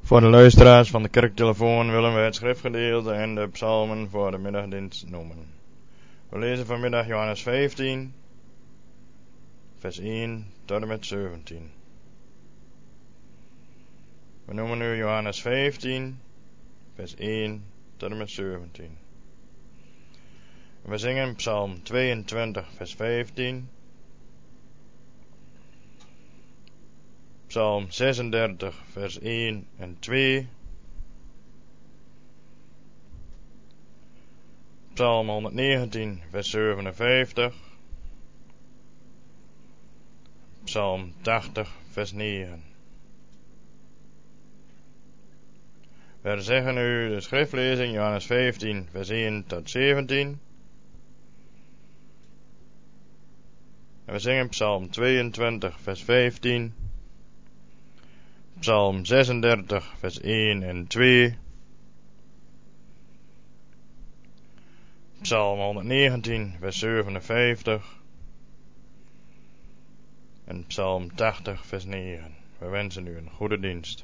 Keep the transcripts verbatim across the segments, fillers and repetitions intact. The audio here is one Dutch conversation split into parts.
Voor de luisteraars van de kerktelefoon willen we het schriftgedeelte en de psalmen voor de middagdienst noemen. We lezen vanmiddag Johannes vijftien, vers één tot en met zeventien. We noemen nu Johannes vijftien, vers één tot en met zeventien. We zingen psalm tweeëntwintig, vers vijftien. Psalm zesendertig, vers één en twee. Psalm honderdnegentien, vers zevenenvijftig. Psalm tachtig, vers negen. We zeggen nu de schriftlezing Johannes vijftien, vers één tot zeventien. En we zingen psalm tweeëntwintig, vers vijftien. Psalm zesendertig, vers één en twee. Psalm honderdnegentien, vers zevenenvijftig. En Psalm tachtig, vers negen. We wensen u een goede dienst.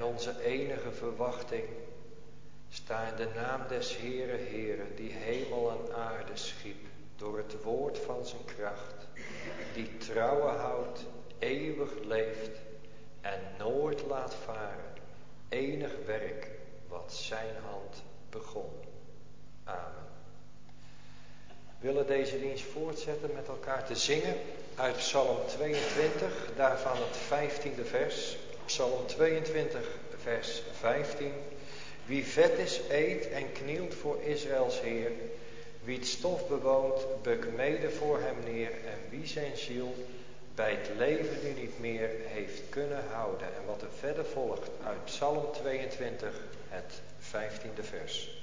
onze enige verwachting, sta in de naam des Heere Heere, die hemel en aarde schiep, door het woord van zijn kracht, die trouwen houdt, eeuwig leeft en nooit laat varen, enig werk wat zijn hand begon. Amen. We willen deze dienst voortzetten met elkaar te zingen uit Psalm tweeëntwintig, daarvan het vijftiende vers. Psalm tweeëntwintig, vers vijftien. Wie vet is, eet en knielt voor Israëls Heer. Wie het stof bewoont, bukt mede voor hem neer. En wie zijn ziel bij het leven nu niet meer heeft kunnen houden. En wat er verder volgt uit Psalm tweeëntwintig, het vijftiende vers.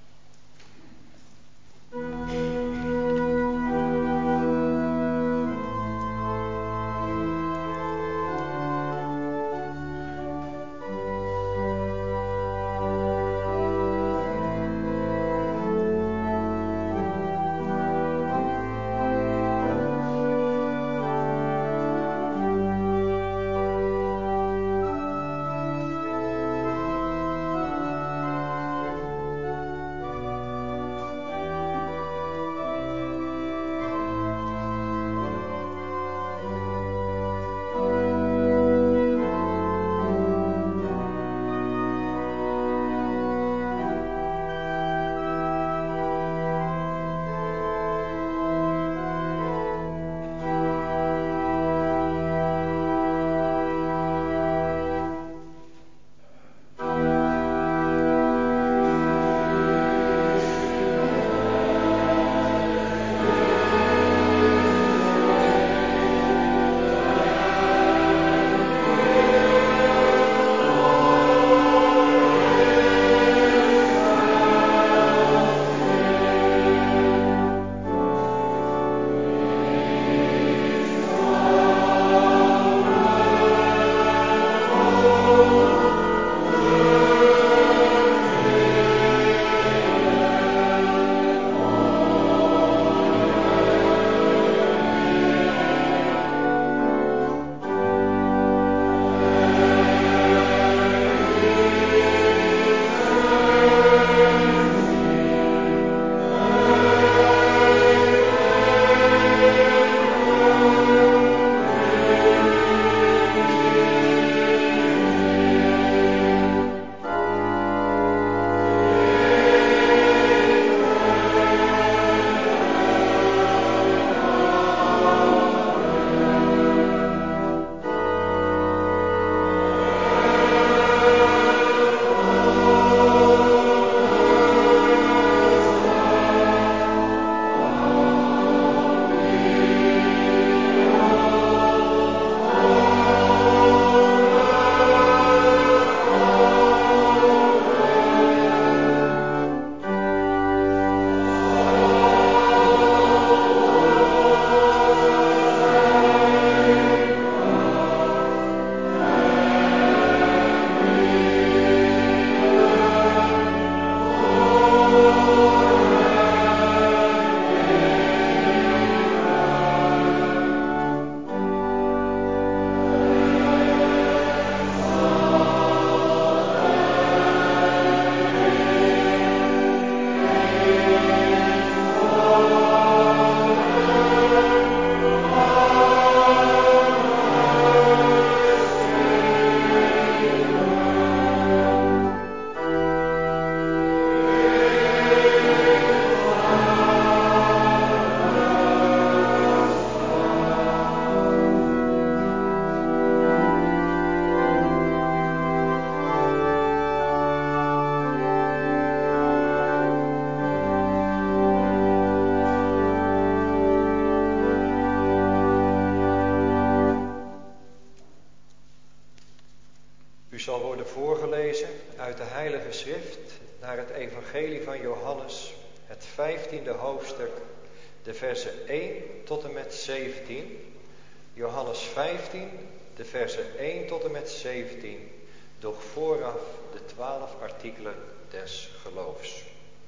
zal worden voorgelezen uit de Heilige Schrift naar het Evangelie van Johannes, het vijftiende hoofdstuk, de versen één tot en met zeventien. Johannes vijftien, de versen één tot en met zeventien, doch vooraf de twaalf artikelen des geloofs.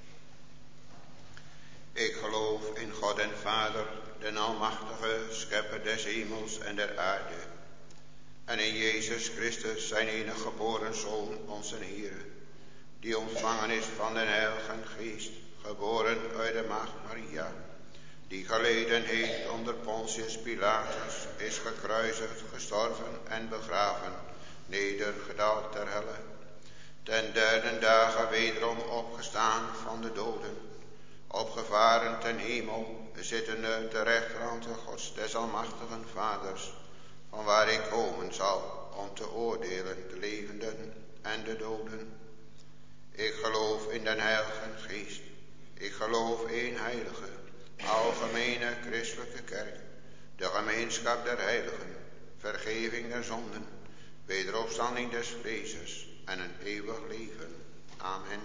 Ik geloof in God en Vader, den almachtige, schepper des hemels en der aarde, en in Jezus Christus, zijn enige geboren Zoon, onze Heer, die ontvangen is van den Heilige Geest, geboren uit de Maagd Maria, die geleden heeft onder Pontius Pilatus, is gekruisigd, gestorven en begraven, nedergedaald ter helle, ten derde dagen wederom opgestaan van de doden, opgevaren ten hemel, zittende ter rechterhand Gods des almachtigen Vaders, van waar ik komen zal om te oordelen de levenden en de doden. Ik geloof in den Heilige Geest. Ik geloof één heilige, algemene christelijke kerk, de gemeenschap der heiligen, vergeving der zonden, wederopstanding des vlees en een eeuwig leven. Amen.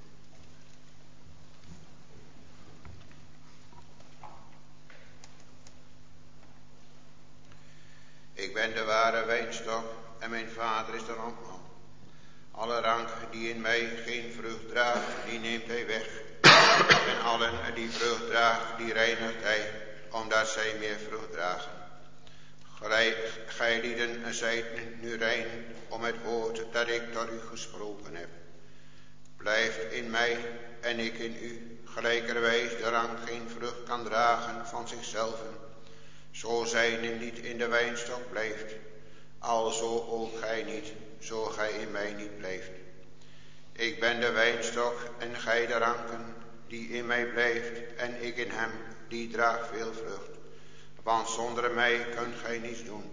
Ik ben de ware wijnstok en mijn vader is de landman. Alle rank die in mij geen vrucht draagt, die neemt hij weg. En allen die vrucht draagt, die reinigt hij, omdat zij meer vrucht dragen. Gij lieden zijt nu rein om het woord dat ik tot u gesproken heb. Blijft in mij en ik in u, gelijkerwijs de rank geen vrucht kan dragen van zichzelf, zo zijnde niet in de wijnstok blijft, alzo ook gij niet, zo gij in mij niet blijft. Ik ben de wijnstok en gij de ranken, die in mij blijft en ik in hem, die draagt veel vrucht. Want zonder mij kunt gij niets doen.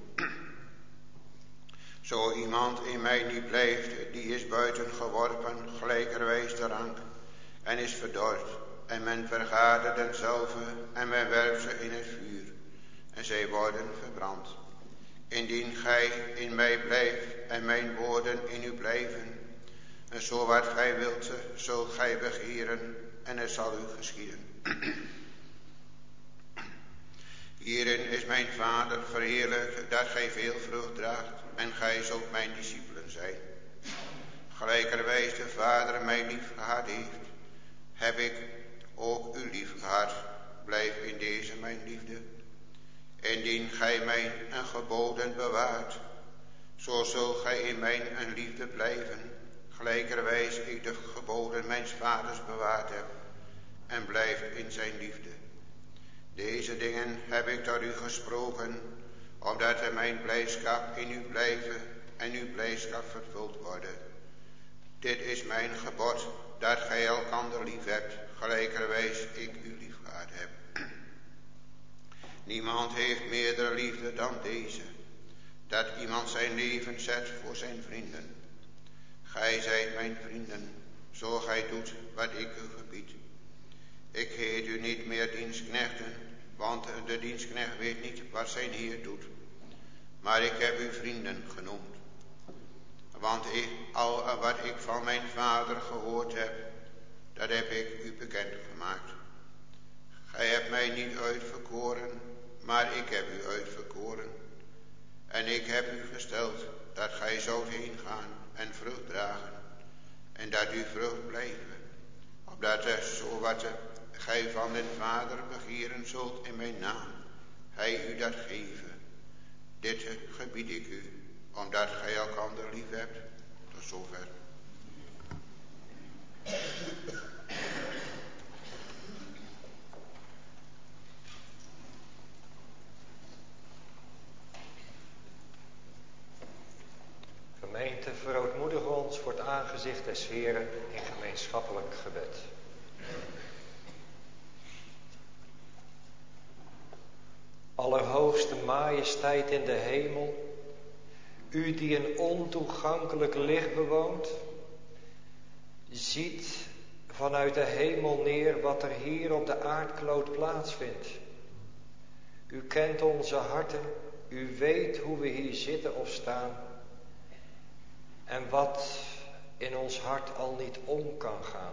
Zo iemand in mij niet blijft, die is buiten geworpen, gelijkerwijs de rank, en is verdord, en men vergaarde denzelve, en men werpt ze in het vuur, en zij worden verbrand. Indien gij in mij blijft, en mijn woorden in u blijven, en zo wat gij wilt, zult gij begeren, en het zal u geschieden. Hierin is mijn Vader verheerlijkt, dat gij veel vrucht draagt, en gij zult mijn discipelen zijn. Gelijkerwijs de Vader mij lief gehad heeft, heb ik ook u lief gehad. Blijf in deze mijn liefde. Indien gij mijn geboden bewaart, zo zult gij in mijn een liefde blijven, gelijkerwijs ik de geboden mijns Vaders bewaard heb, en blijf in zijn liefde. Deze dingen heb ik tot u gesproken, opdat er mijn blijdschap in u blijven en uw blijdschap vervuld worden. Dit is mijn gebod, dat gij elkander lief hebt, gelijkerwijs ik u lief gehad heb. Niemand heeft meerdere liefde dan deze, dat iemand zijn leven zet voor zijn vrienden. Gij zijt mijn vrienden, zo gij doet wat ik u gebied. Ik heet u niet meer dienstknechten, want de dienstknecht weet niet wat zijn Heer doet. Maar ik heb u vrienden genoemd. Want ik, al wat ik van mijn Vader gehoord heb, dat heb ik u bekend gemaakt. Gij hebt mij niet uitverkoren, maar ik heb u uitverkoren. En ik heb u gesteld dat gij zoudt heen gaan en vrucht dragen, en dat u vrucht blijven, opdat er zo wat gij van den Vader begeren zult in mijn naam, hij u dat geven. Dit gebied ik u, omdat gij elkander lief hebt. Tot zover. Gemeente, verootmoedig ons voor het aangezicht des Heeren in gemeenschappelijk gebed. Allerhoogste majesteit in de hemel, u die een ontoegankelijk licht bewoont, ziet vanuit de hemel neer wat er hier op de aardkloot plaatsvindt. U kent onze harten, u weet hoe we hier zitten of staan en wat in ons hart al niet om kan gaan.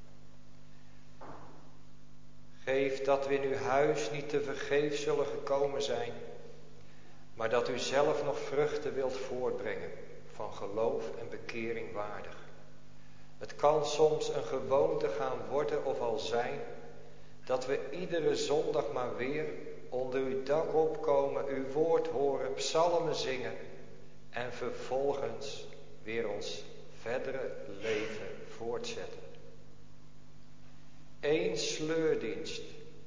Geef dat we in uw huis niet te vergeefs zullen gekomen zijn, maar dat u zelf nog vruchten wilt voortbrengen van geloof en bekering waardig. Het kan soms een gewoonte gaan worden of al zijn, dat we iedere zondag maar weer onder uw dak opkomen, uw woord horen, psalmen zingen en vervolgens weer ons verdere leven voortzetten. Eén sleurdienst,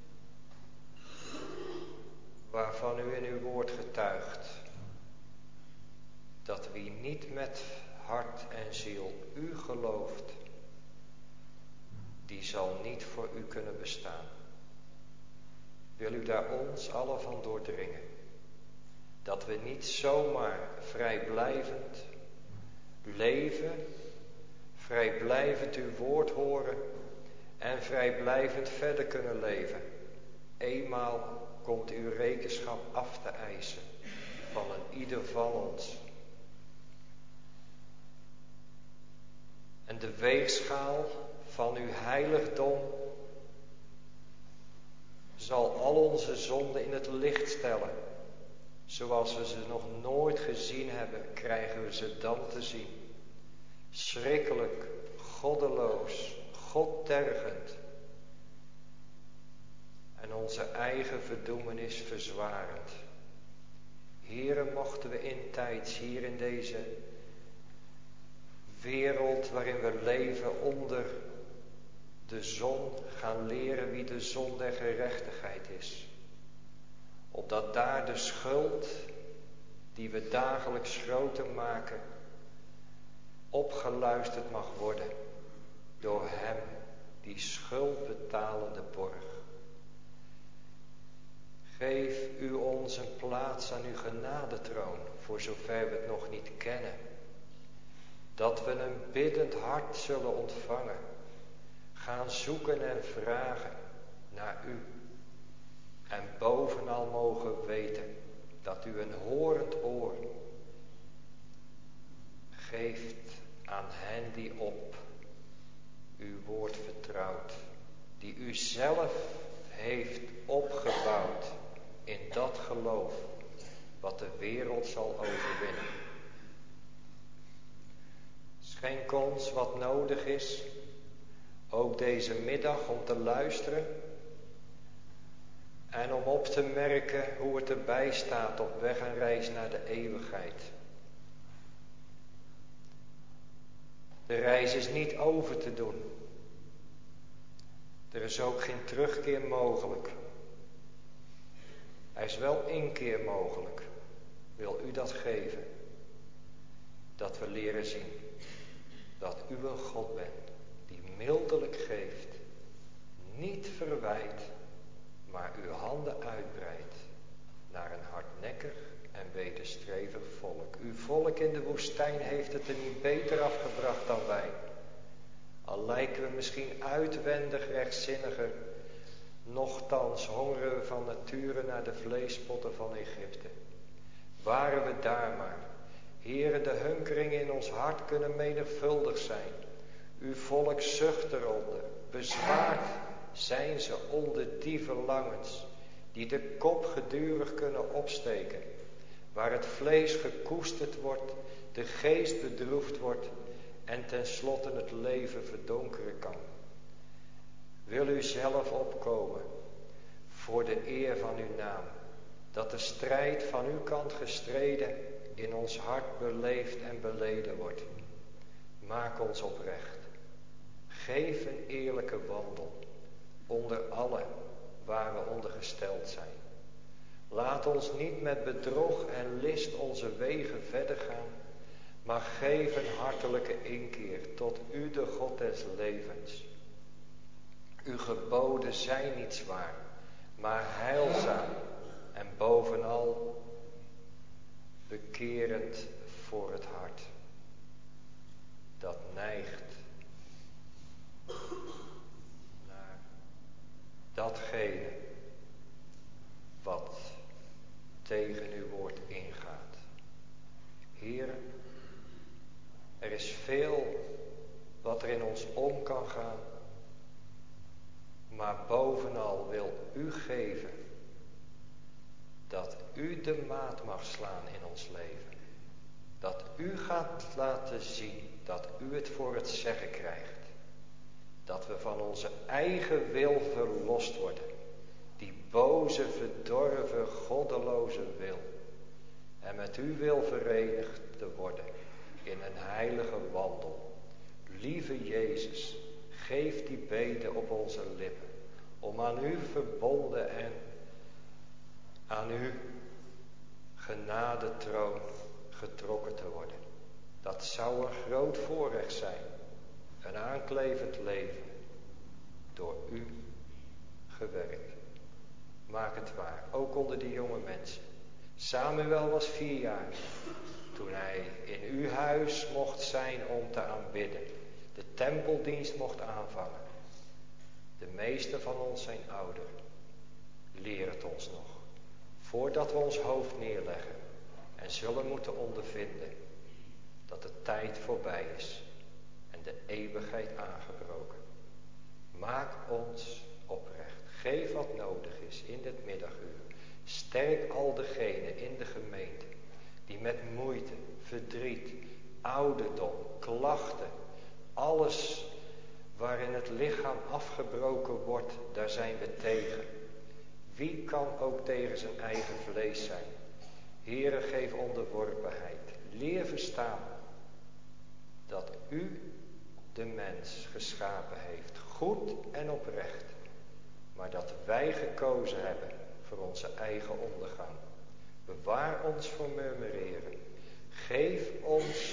waarvan u in uw woord getuigt, dat wie niet met hart en ziel u gelooft, die zal niet voor u kunnen bestaan. Wil u daar ons allen van doordringen, dat we niet zomaar vrijblijvend leven, vrijblijvend uw woord horen en vrijblijvend verder kunnen leven. Eenmaal komt uw rekenschap af te eisen van een ieder van ons. En de weegschaal van uw heiligdom zal al onze zonden in het licht stellen. Zoals we ze nog nooit gezien hebben, krijgen we ze dan te zien. Schrikkelijk, goddeloos, godtergend. En onze eigen verdoemenis verzwarend. Here, mochten we intijds hier in deze wereld waarin we leven onder de zon gaan leren wie de zon der gerechtigheid is. Opdat daar de schuld die we dagelijks groter maken opgeluisterd mag worden door hem die schuldbetalende borg. Geef u ons een plaats aan uw genadetroon, voor zover we het nog niet kennen. Dat we een biddend hart zullen ontvangen, gaan zoeken en vragen naar u. En bovenal mogen weten dat u een horend oor geeft aan hen die op uw woord vertrouwt, die u zelf heeft opgebouwd in dat geloof wat de wereld zal overwinnen. Schenk ons wat nodig is, ook deze middag, om te luisteren en om op te merken hoe het erbij staat op weg en reis naar de eeuwigheid. De reis is niet over te doen. Er is ook geen terugkeer mogelijk. Er is wel inkeer mogelijk. Wil u dat geven? Dat we leren zien dat u een God bent die mildelijk geeft, niet verwijt, maar uw handen uitbreidt naar een hardnekkig en wederstrevig volk. Uw volk in de woestijn heeft het er niet beter afgebracht dan wij. Al lijken we misschien uitwendig rechtzinniger, nochtans hongeren we van nature naar de vleespotten van Egypte. Waren we daar maar. Heere, de hunkeringen in ons hart kunnen menigvuldig zijn. Uw volk zucht eronder. Bezwaard zijn ze onder die verlangens, die de kop gedurig kunnen opsteken. Waar het vlees gekoesterd wordt, de geest bedroefd wordt en tenslotte het leven verdonkeren kan. Wil u zelf opkomen voor de eer van uw naam, dat de strijd van uw kant gestreden in ons hart beleefd en beleden wordt. Maak ons oprecht. Geef een eerlijke wandel onder allen waar we onder gesteld zijn. Laat ons niet met bedrog en list onze wegen verder gaan, maar geef een hartelijke inkeer tot u, de God des levens. Uw geboden zijn niet zwaar, maar heilzaam en bovenal bekerend voor het hart. Dat neigt naar datgene wat tegen uw woord ingaat. Heer, er is veel wat er in ons om kan gaan, maar bovenal wil u geven dat u de maat mag slaan in ons leven. Dat u gaat laten zien dat u het voor het zeggen krijgt. Dat we van onze eigen wil verlost worden. Die boze, verdorven, goddeloze wil. en met uw wil verenigd te worden in een heilige wandel. Lieve Jezus, geef die bede op onze lippen, om aan u verbonden en aan uw genadetroon getrokken te worden. Dat zou een groot voorrecht zijn, een aanklevend leven, door u gewerkt. Maak het waar, ook onder die jonge mensen. Samuel was vier jaar toen hij in uw huis mocht zijn om te aanbidden. De tempeldienst mocht aanvangen. De meesten van ons zijn ouder. Leer het ons nog, voordat we ons hoofd neerleggen en zullen moeten ondervinden dat de tijd voorbij is en de eeuwigheid aangebroken. Maak ons oprecht. Geef wat nodig is in dit middaguur. Sterk al degenen in de gemeente die met moeite, verdriet, ouderdom, klachten, alles waarin het lichaam afgebroken wordt, daar zijn we tegen. Wie kan ook tegen zijn eigen vlees zijn? Heere, geef onderworpenheid. Leer verstaan dat u de mens geschapen heeft, goed en oprecht, maar dat wij gekozen hebben voor onze eigen ondergang. Bewaar ons voor murmureren. Geef ons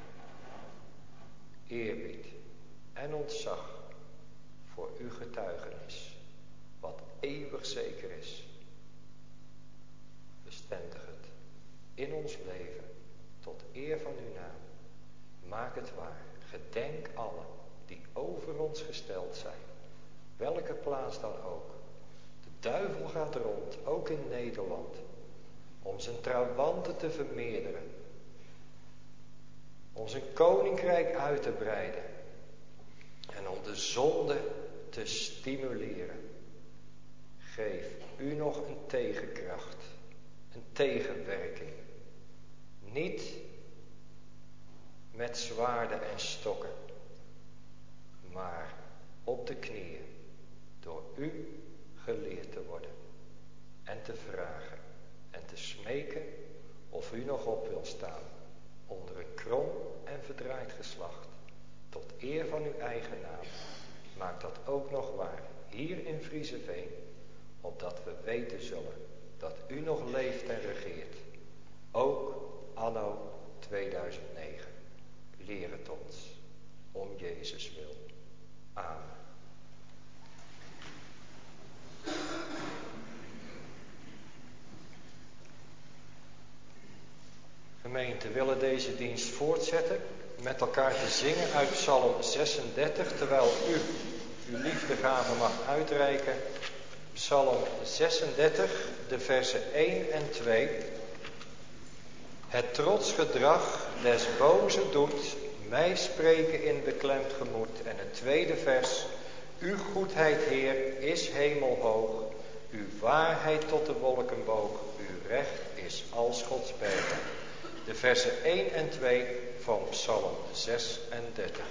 eerbied en ontzag voor uw getuigenis, wat eeuwig zeker is. Bestendig het in ons leven tot eer van uw naam. Maak het waar. Gedenk allen die over ons gesteld zijn, welke plaats dan ook. De duivel gaat rond, ook in Nederland, om zijn trawanten te vermeerderen, om zijn koninkrijk uit te breiden en om de zonde te stimuleren. Geef u nog een tegenkracht, een tegenwerking. Niet met zwaarden en stokken, maar op de knieën, door u geleerd te worden en te vragen en te smeken of u nog op wil staan onder een krom en verdraaid geslacht, tot eer van uw eigen naam. Maak dat ook nog waar, hier in Vriezeveen, opdat we weten zullen dat u nog leeft en regeert, ook anno tweeduizend negen. Leer het ons, om Jezus wil. Amen. Gemeente, we willen deze dienst voortzetten met elkaar te zingen uit Psalm zesendertig, terwijl u uw liefdegave mag uitreiken. Psalm zesendertig, de versen één en twee. Het trots gedrag des bozen doet mij spreken in beklemd gemoed. En het tweede vers. Uw goedheid, Heer, is hemelhoog. Uw waarheid tot de wolken boog. Uw recht is als Gods bergen. De versen één en twee van Psalm zesendertig.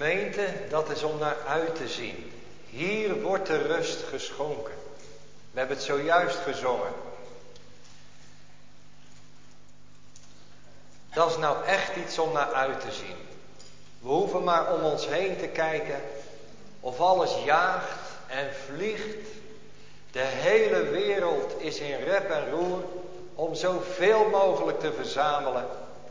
Gemeente, dat is om naar uit te zien. Hier wordt de rust geschonken. We hebben het zojuist gezongen. Dat is nou echt iets om naar uit te zien. We hoeven maar om ons heen te kijken of alles jaagt en vliegt. De hele wereld is in rep en roer om zoveel mogelijk te verzamelen.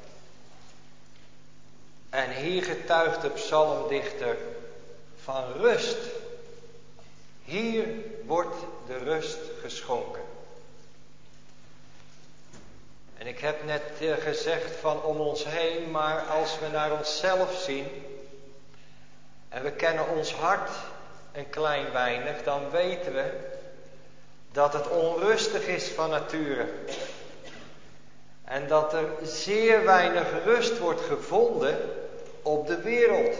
En hier getuigt de psalmdichter van rust. Hier wordt de rust geschonken. En ik heb net gezegd van om ons heen, maar als we naar onszelf zien en we kennen ons hart een klein weinig, dan weten we dat het onrustig is van nature. En dat er zeer weinig rust wordt gevonden op de wereld.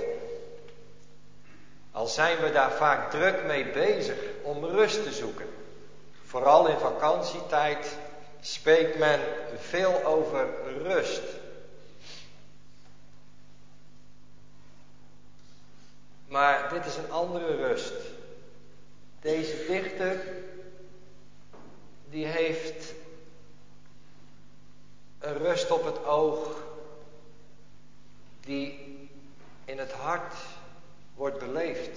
Al zijn we daar vaak druk mee bezig om rust te zoeken. Vooral in vakantietijd spreekt men veel over rust. Maar dit is een andere rust. Deze dichter, die heeft een rust op het oog die in het hart wordt beleefd.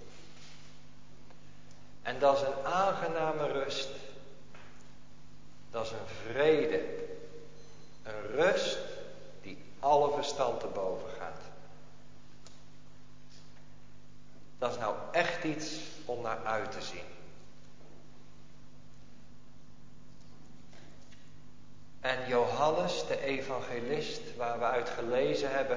En dat is een aangename rust. Dat is een vrede. Een rust die alle verstand te boven gaat. Dat is nou echt iets om naar uit te zien. En Johannes, de evangelist, waar we uit gelezen hebben,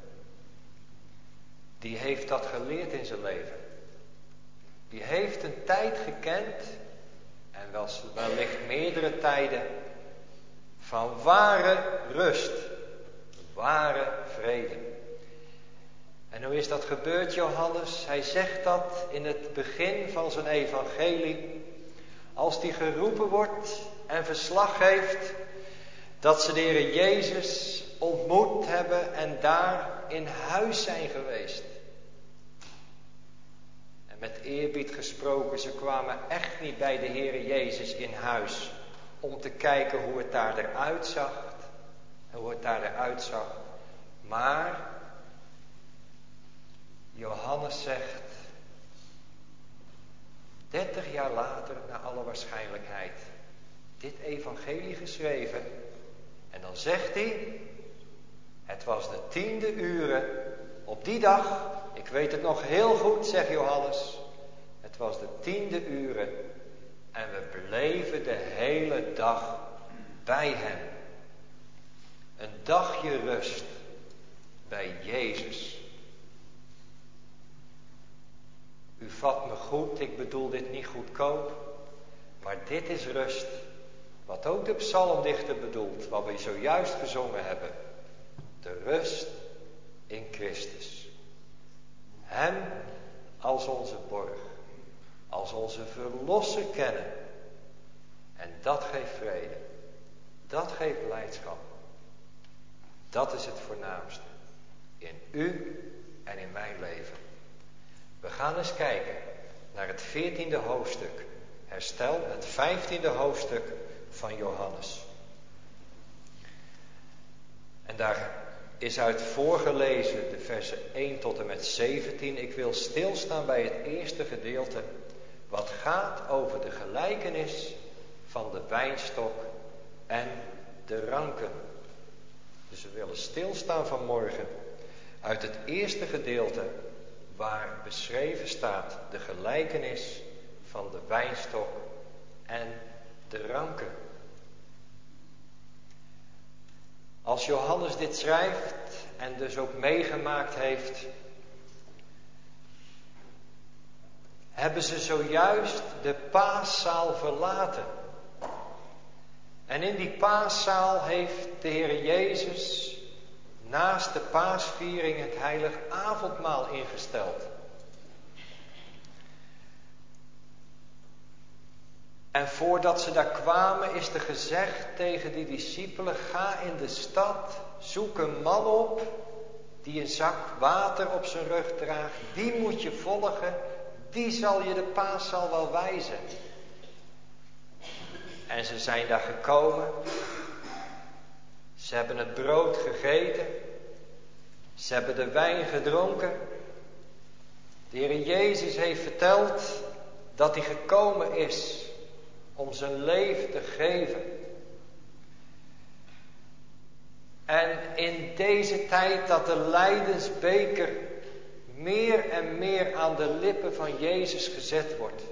die heeft dat geleerd in zijn leven. Die heeft een tijd gekend, en wel, wellicht meerdere tijden, van ware rust, ware vrede. En hoe is dat gebeurd, Johannes? Hij zegt dat in het begin van zijn evangelie, als die geroepen wordt en verslag geeft dat ze de Heer Jezus ontmoet hebben en daar in huis zijn geweest. En met eerbied gesproken, ze kwamen echt niet bij de Heer Jezus in huis om te kijken hoe het daar eruit zag. Hoe het daar eruit zag. Maar Johannes zegt, dertig jaar later, naar alle waarschijnlijkheid, dit evangelie geschreven. En dan zegt hij, het was de tiende uren op die dag, ik weet het nog heel goed, zegt Johannes, het was de tiende uren en we bleven de hele dag bij hem. Een dagje rust bij Jezus. U vat me goed, ik bedoel dit niet goedkoop, maar dit is rust. Wat ook de psalmdichter bedoelt, wat we zojuist gezongen hebben. De rust in Christus. Hem als onze borg, als onze verlosser kennen. En dat geeft vrede. Dat geeft blijdschap. Dat is het voornaamste. In u en in mijn leven. We gaan eens kijken naar het veertiende hoofdstuk. Herstel, het vijftiende hoofdstuk van Johannes. En daar is uit voorgelezen de versen één tot en met zeventien. Ik wil stilstaan bij het eerste gedeelte, wat gaat over de gelijkenis van de wijnstok en de ranken. Dus we willen stilstaan vanmorgen uit het eerste gedeelte, waar beschreven staat de gelijkenis van de wijnstok en de ranken. Als Johannes dit schrijft en dus ook meegemaakt heeft, hebben ze zojuist de paaszaal verlaten. En in die paaszaal heeft de Heer Jezus naast de paasviering het heilig avondmaal ingesteld. En voordat ze daar kwamen is er gezegd tegen die discipelen, ga in de stad, zoek een man op die een zak water op zijn rug draagt, die moet je volgen, die zal je de paaszaal wel wijzen. En ze zijn daar gekomen. Ze hebben het brood gegeten. Ze hebben de wijn gedronken. De Heer Jezus heeft verteld dat hij gekomen is om zijn leven te geven. En in deze tijd dat de lijdensbeker meer en meer aan de lippen van Jezus gezet wordt.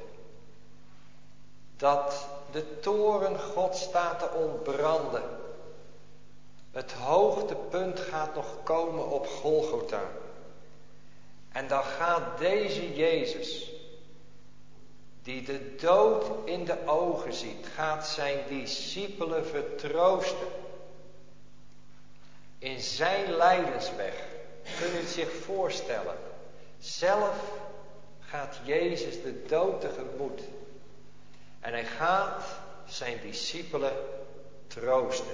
Dat de toren God staat te ontbranden. Het hoogtepunt gaat nog komen op Golgotha. En dan gaat deze Jezus, die de dood in de ogen ziet, gaat zijn discipelen vertroosten. In zijn lijdensweg. Kun je het zich voorstellen? Zelf gaat Jezus de dood tegemoet. En hij gaat zijn discipelen troosten.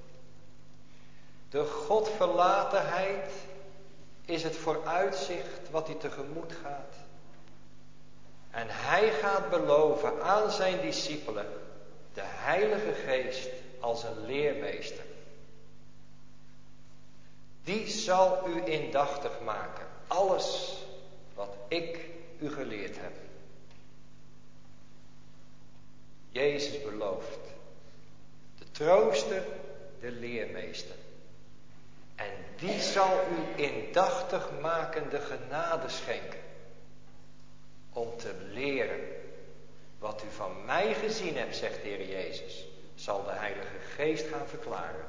De Godverlatenheid is het vooruitzicht wat hij tegemoet gaat. En hij gaat beloven aan zijn discipelen de Heilige Geest als een leermeester. Die zal u indachtig maken. Alles wat ik u geleerd heb. Jezus belooft. De trooster, de leermeester. En die zal u indachtig maken de genade schenken. Om te leren. Wat u van mij gezien hebt, zegt de Heer Jezus. Zal de Heilige Geest gaan verklaren.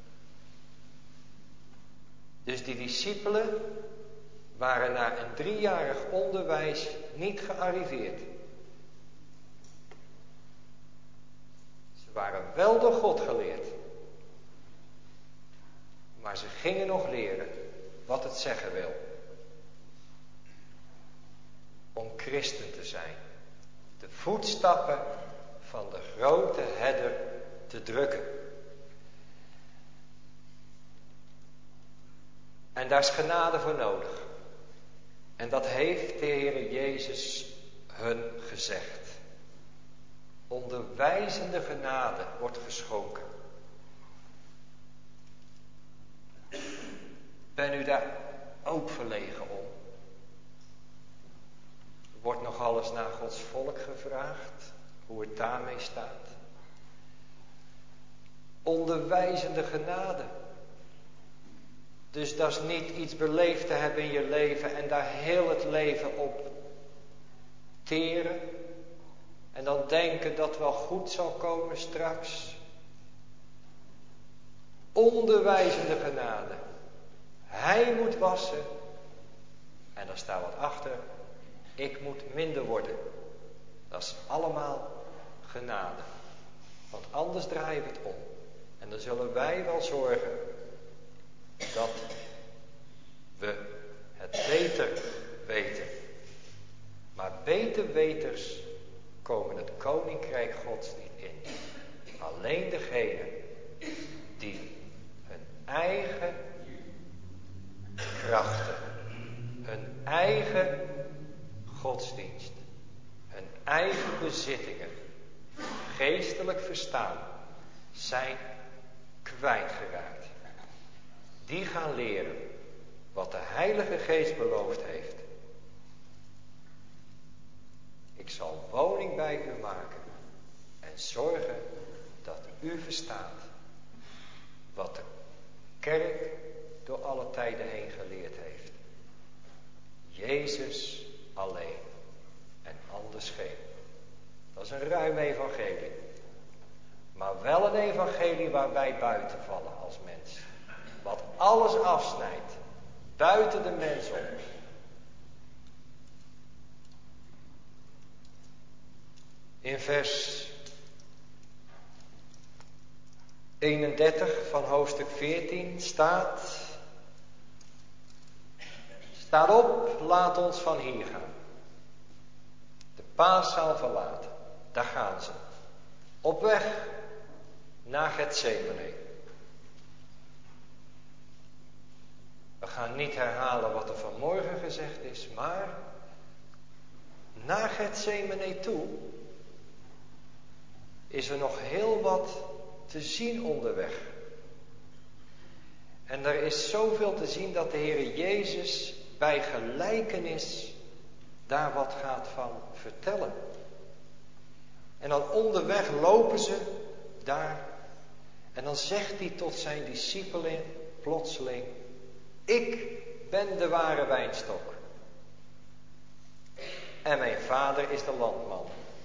Dus die discipelen waren na een driejarig onderwijs niet gearriveerd. Ze waren wel door God geleerd. Maar ze gingen nog leren wat het zeggen wil. Om christen te zijn. De voetstappen van de grote herder te drukken. En daar is genade voor nodig. En dat heeft de Heer Jezus hun gezegd. Onderwijzende genade wordt geschonken. Ben u daar ook verlegen om? Er wordt nogal eens naar Gods volk gevraagd. Hoe het daarmee staat. Onderwijzende genade. Dus dat is niet iets beleefd te hebben in je leven en daar heel het leven op teren. En dan denken dat wel goed zal komen straks. Onderwijzende genade. Hij moet wassen. En daar staat wat achter. Ik moet minder worden. Dat is allemaal genade. Want anders draaien we het om. En dan zullen wij wel zorgen dat we het beter weten. Maar beter weters komen het koninkrijk Gods niet in. Alleen degenen die hun eigen krachten, hun eigen godsdienst, hun eigen bezittingen, geestelijk verstaan, zijn kwijtgeraakt. Die gaan leren wat de Heilige Geest beloofd heeft. Ik zal woning bij u maken en zorgen dat u verstaat wat de kerk door alle tijden heen geleerd heeft. Jezus alleen en anders geen. Dat is een ruim evangelie. Maar wel een evangelie waar wij buiten vallen als mens. Wat alles afsnijdt. Buiten de mens om. In vers eenendertig van hoofdstuk veertien staat. Staat op, laat ons van hier gaan. De paaszaal verlaten. Daar gaan ze. Op weg naar Getsemane. We gaan ga niet herhalen wat er vanmorgen gezegd is, maar naar Getsemane toe is er nog heel wat te zien onderweg. En er is zoveel te zien dat de Heer Jezus bij gelijkenis daar wat gaat van vertellen. En dan onderweg lopen ze daar. En dan zegt hij tot zijn discipelen plotseling: ik ben de ware wijnstok. En mijn vader is de landman.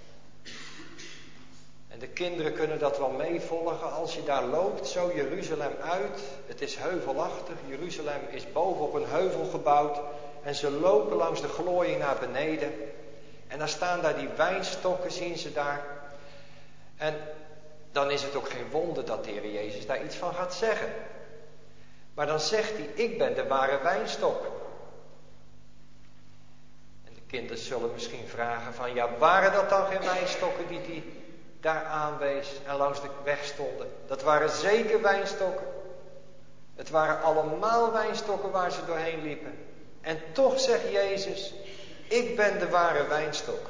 En de kinderen kunnen dat wel meevolgen als je daar loopt, zo Jeruzalem uit. Het is heuvelachtig, Jeruzalem is boven op een heuvel gebouwd. En ze lopen langs de glooiing naar beneden. En dan staan daar die wijnstokken, zien ze daar. En dan is het ook geen wonder dat de Heer Jezus daar iets van gaat zeggen. Maar dan zegt hij: ik ben de ware wijnstok. En de kinderen zullen misschien vragen van: ja, waren dat dan geen wijnstokken die hij daar aanwees en langs de weg stonden? Dat waren zeker wijnstokken. Het waren allemaal wijnstokken waar ze doorheen liepen. En toch zegt Jezus: ik ben de ware wijnstok.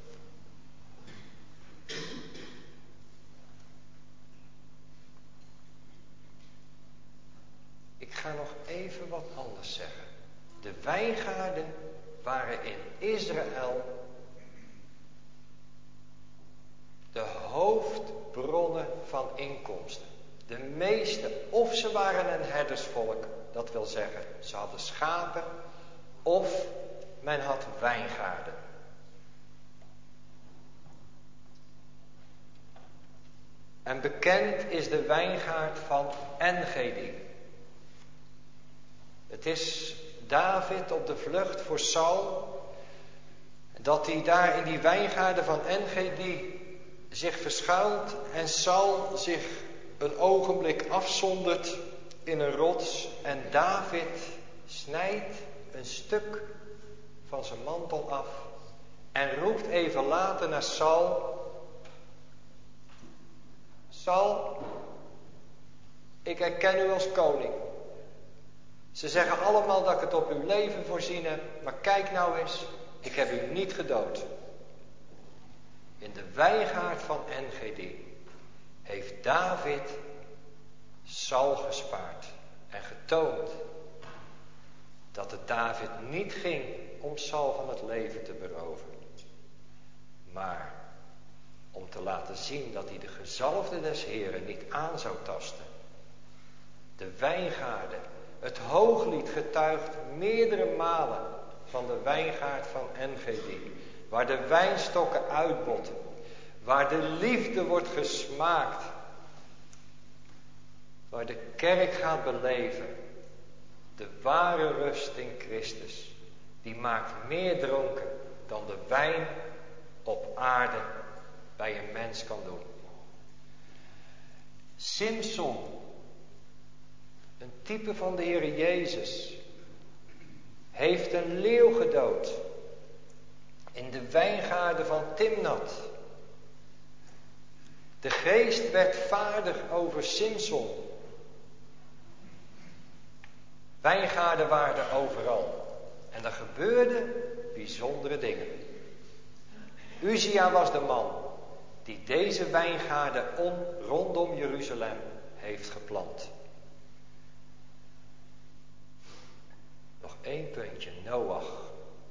Ik ga nog even wat anders zeggen. De wijngaarden waren in Israël de hoofdbronnen van inkomsten. De meeste, of ze waren een herdersvolk, dat wil zeggen, ze hadden schapen, of men had wijngaarden. En bekend is de wijngaard van Engedi. Het is David op de vlucht voor Saul, dat hij daar in die wijngaarden van Engedi zich verschuilt en Saul zich een ogenblik afzondert in een rots en David snijdt een stuk van zijn mantel af en roept even later naar Saul: Saul, ik herken u als koning. Ze zeggen allemaal dat ik het op uw leven voorzien heb, maar kijk nou eens, ik heb u niet gedood. In de wijngaard van Engedi heeft David Saul gespaard en getoond dat het David niet ging om Saul van het leven te beroven, maar om te laten zien dat hij de gezalfde des Heren niet aan zou tasten. De wijngaarden, het hooglied getuigt meerdere malen van de wijngaard van Engedi, waar de wijnstokken uitbotten, waar de liefde wordt gesmaakt, waar de kerk gaat beleven de ware rust in Christus. Die maakt meer dronken dan de wijn op aarde bij een mens kan doen. Simson, een type van de Heer Jezus, heeft een leeuw gedood in de wijngaarden van Timnat. De geest werd vaardig over Simson. Wijngaarden waren er overal. En er gebeurden bijzondere dingen. Uzia was de man die deze wijngaarden om, rondom Jeruzalem heeft geplant. Nog één puntje. Noach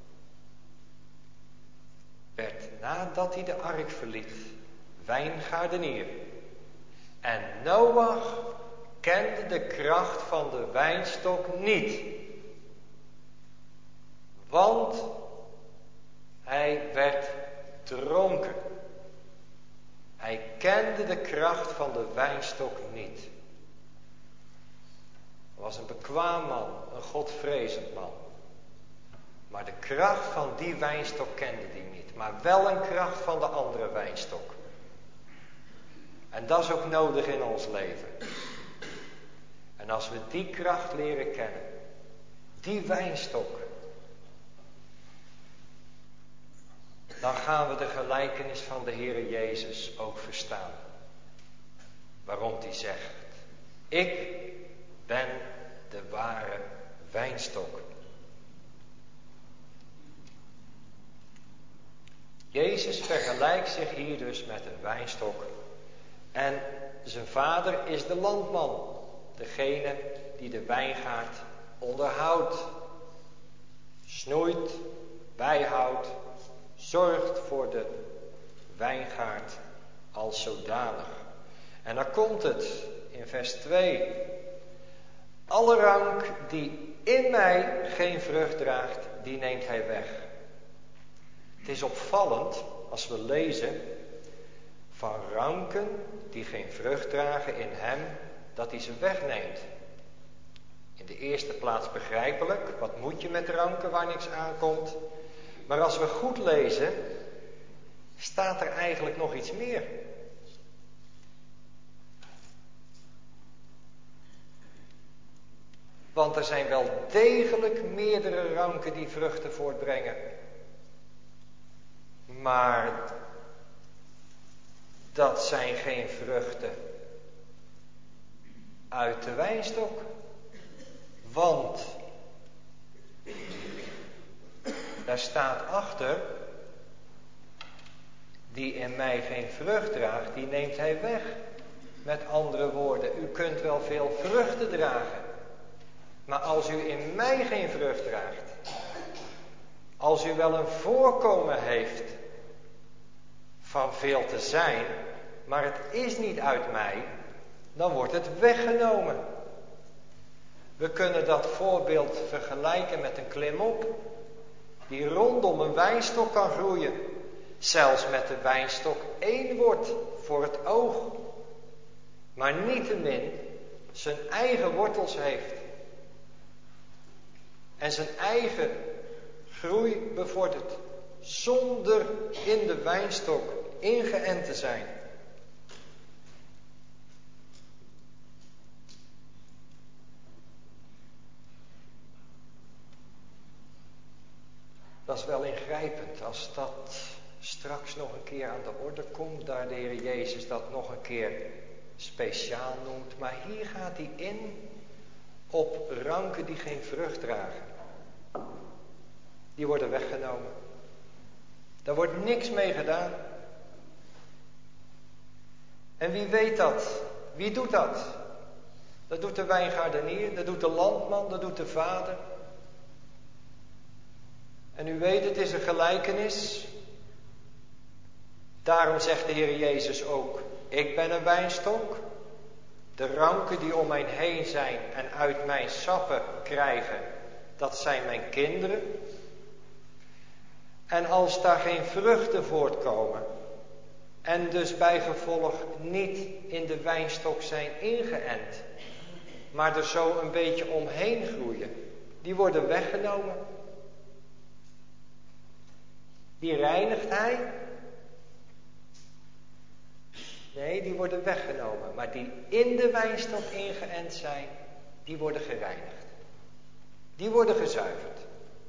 werd nadat hij de ark verliet wijngaardenier. En Noach kende de kracht van de wijnstok niet. Want hij werd dronken. Hij kende de kracht van de wijnstok niet. Hij was een bekwaam man, een godvrezend man. Maar de kracht van die wijnstok kende hij niet. Maar wel een kracht van de andere wijnstok. En dat is ook nodig in ons leven. En als we die kracht leren kennen, die wijnstok, dan gaan we de gelijkenis van de Heere Jezus ook verstaan. Waarom hij zegt: ik ben de ware wijnstok. Jezus vergelijkt zich hier dus met een wijnstok. En zijn vader is de landman. Degene die de wijngaard onderhoudt. Snoeit, bijhoudt, zorgt voor de wijngaard als zodanig. En dan komt het in vers twee. Alle rank die in mij geen vrucht draagt, die neemt hij weg. Het is opvallend als we lezen van ranken die geen vrucht dragen in hem, dat hij ze wegneemt. In de eerste plaats begrijpelijk, wat moet je met ranken waar niks aankomt? Maar als we goed lezen, staat er eigenlijk nog iets meer. Want er zijn wel degelijk meerdere ranken die vruchten voortbrengen. Maar dat zijn geen vruchten uit de wijnstok. Want daar staat achter, die in mij geen vrucht draagt, die neemt hij weg. Met andere woorden, u kunt wel veel vruchten dragen. Maar als u in mij geen vrucht draagt, als u wel een voorkomen heeft van veel te zijn, maar het is niet uit mij, dan wordt het weggenomen. We kunnen dat voorbeeld vergelijken met een klimop die rondom een wijnstok kan groeien. Zelfs met de wijnstok één wordt voor het oog, maar niettemin zijn eigen wortels heeft. En zijn eigen groei bevordert, zonder in de wijnstok ingeënt te zijn. Dat is wel ingrijpend als dat straks nog een keer aan de orde komt, daar de Heer Jezus dat nog een keer speciaal noemt. Maar hier gaat hij in op ranken die geen vrucht dragen. Die worden weggenomen. Daar wordt niks mee gedaan. En wie weet dat? Wie doet dat? Dat doet de wijngaardenier, dat doet de landman, dat doet de vader. En u weet, het is een gelijkenis. Daarom zegt de Heer Jezus ook, ik ben een wijnstok. De ranken die om mij heen zijn en uit mijn sappen krijgen, dat zijn mijn kinderen. En als daar geen vruchten voortkomen en dus bijgevolg niet in de wijnstok zijn ingeënt, maar er zo een beetje omheen groeien, die worden weggenomen. Die reinigt hij? Nee, die worden weggenomen. Maar die in de wijnstok ingeënt zijn, die worden gereinigd. Die worden gezuiverd.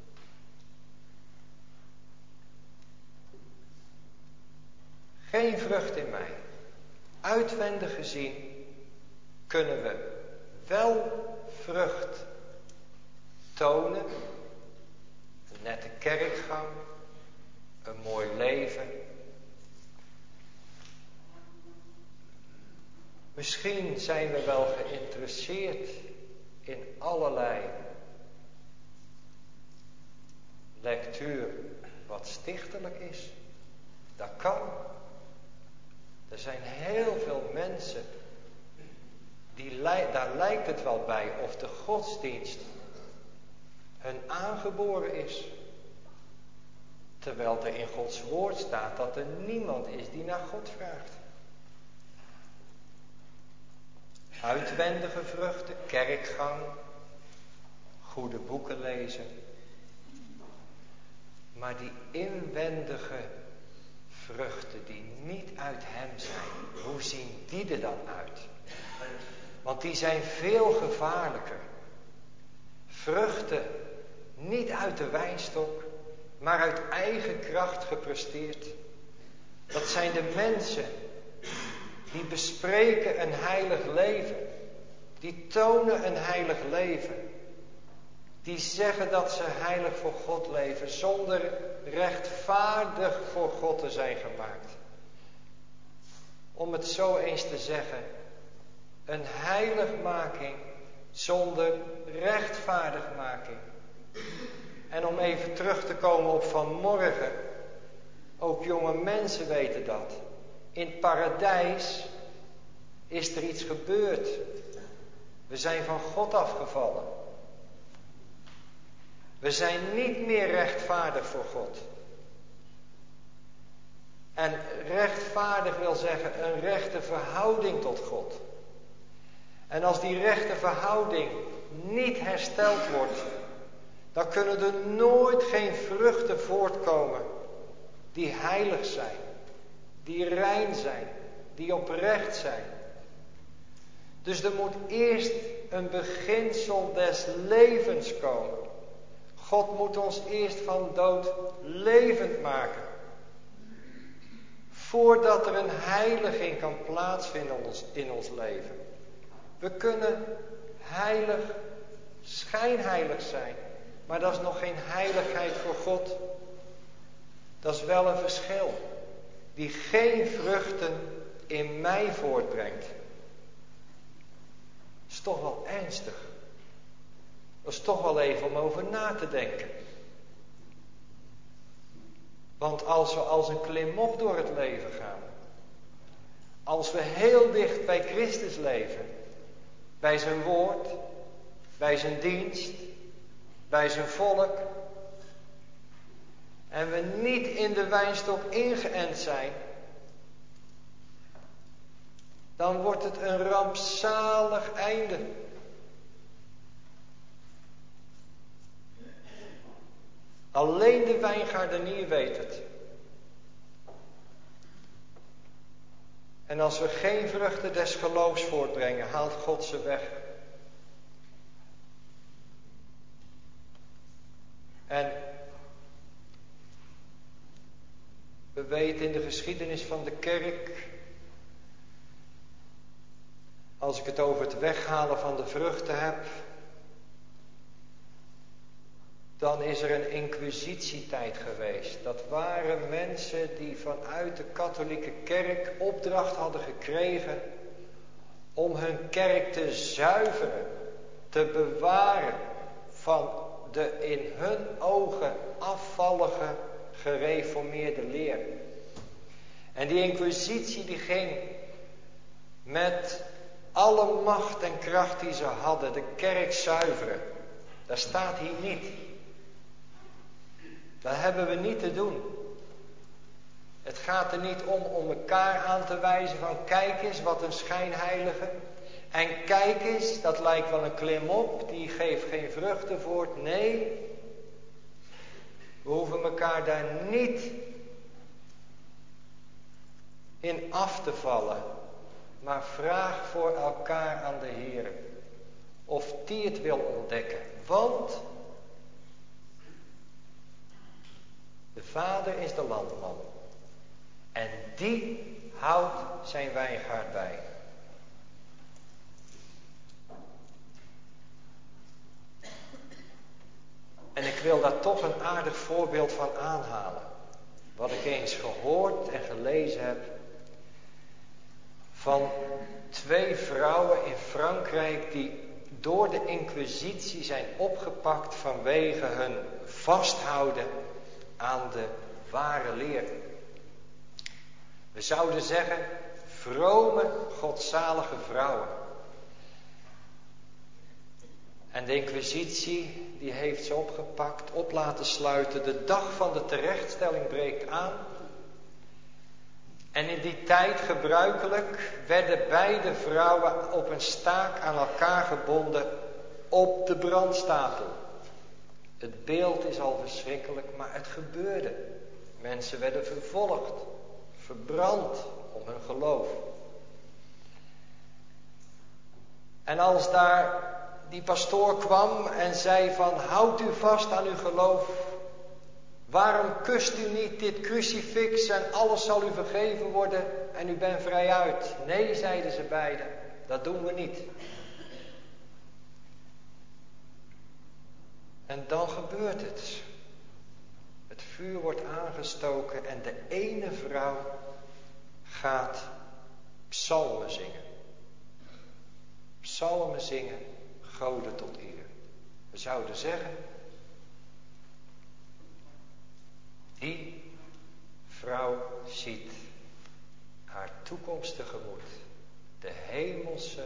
Geen vrucht in mij. Uitwendig gezien kunnen we wel vrucht tonen. Een nette kerkgang. Een mooi leven. Misschien zijn we wel geïnteresseerd in allerlei lectuur wat stichtelijk is. Dat kan. Er zijn heel veel mensen, die, daar lijkt het wel bij of de godsdienst hun aangeboren is. Terwijl er in Gods woord staat dat er niemand is die naar God vraagt. Uitwendige vruchten, kerkgang, goede boeken lezen. Maar die inwendige vruchten die niet uit hem zijn, hoe zien die er dan uit? Want die zijn veel gevaarlijker. Vruchten niet uit de wijnstok, maar uit eigen kracht gepresteerd. Dat zijn de mensen die bespreken een heilig leven. Die tonen een heilig leven. die zeggen dat ze heilig voor God leven, zonder rechtvaardig voor God te zijn gemaakt. Om het zo eens te zeggen, een heiligmaking zonder rechtvaardigmaking. En om even terug te komen op vanmorgen, ook jonge mensen weten dat. In het paradijs is er iets gebeurd. We zijn van God afgevallen. We zijn niet meer rechtvaardig voor God. En rechtvaardig wil zeggen een rechte verhouding tot God. En als die rechte verhouding niet hersteld wordt, dan kunnen er nooit geen vruchten voortkomen die heilig zijn, die rein zijn, die oprecht zijn. Dus er moet eerst een beginsel des levens komen. God moet ons eerst van dood levend maken. Voordat er een heiliging kan plaatsvinden in ons, in ons leven. We kunnen heilig, schijnheilig zijn. Maar dat is nog geen heiligheid voor God. Dat is wel een verschil. Die geen vruchten in mij voortbrengt. Dat is toch wel ernstig. Dat is toch wel even om over na te denken. Want als we als een klimop door het leven gaan. Als we heel dicht bij Christus leven. Bij zijn woord. Bij zijn dienst. Bij zijn volk. En we niet in de wijnstok ingeënt zijn. Dan wordt het een rampzalig einde. Alleen de wijngaardenier weet het. En als we geen vruchten des geloofs voortbrengen, haalt God ze weg. En we weten in de geschiedenis van de kerk, als ik het over het weghalen van de vruchten heb, dan is er een inquisitietijd geweest. Dat waren mensen die vanuit de katholieke kerk opdracht hadden gekregen om hun kerk te zuiveren, te bewaren van de in hun ogen afvallige gereformeerde leer. En die inquisitie die ging met alle macht en kracht die ze hadden de kerk zuiveren. Dat staat hier niet. Dat hebben we niet te doen. Het gaat er niet om om elkaar aan te wijzen van kijk eens wat een schijnheilige. En kijk eens, dat lijkt wel een klimop, die geeft geen vruchten voort. Nee, we hoeven elkaar daar niet in af te vallen. Maar vraag voor elkaar aan de Heer of die het wil ontdekken. Want de Vader is de landman. En die houdt zijn wijngaard bij. En ik wil daar toch een aardig voorbeeld van aanhalen. Wat ik eens gehoord en gelezen heb. Van twee vrouwen in Frankrijk die door de inquisitie zijn opgepakt vanwege hun vasthouden aan de ware leer. We zouden zeggen, vrome, godzalige vrouwen. En de inquisitie, die heeft ze opgepakt, op laten sluiten. De dag van de terechtstelling breekt aan. En in die tijd gebruikelijk werden beide vrouwen op een staak aan elkaar gebonden op de brandstapel. Het beeld is al verschrikkelijk, maar het gebeurde. Mensen werden vervolgd, verbrand om hun geloof. En als daar die pastoor kwam en zei van houd u vast aan uw geloof. Waarom kust u niet dit crucifix en alles zal u vergeven worden en u bent vrij uit? Nee, zeiden ze beiden, dat doen we niet. En dan gebeurt het. Het vuur wordt aangestoken en de ene vrouw gaat psalmen zingen. Psalmen zingen, goden tot eer. We zouden zeggen, die vrouw ziet haar toekomst tegemoet. De hemelse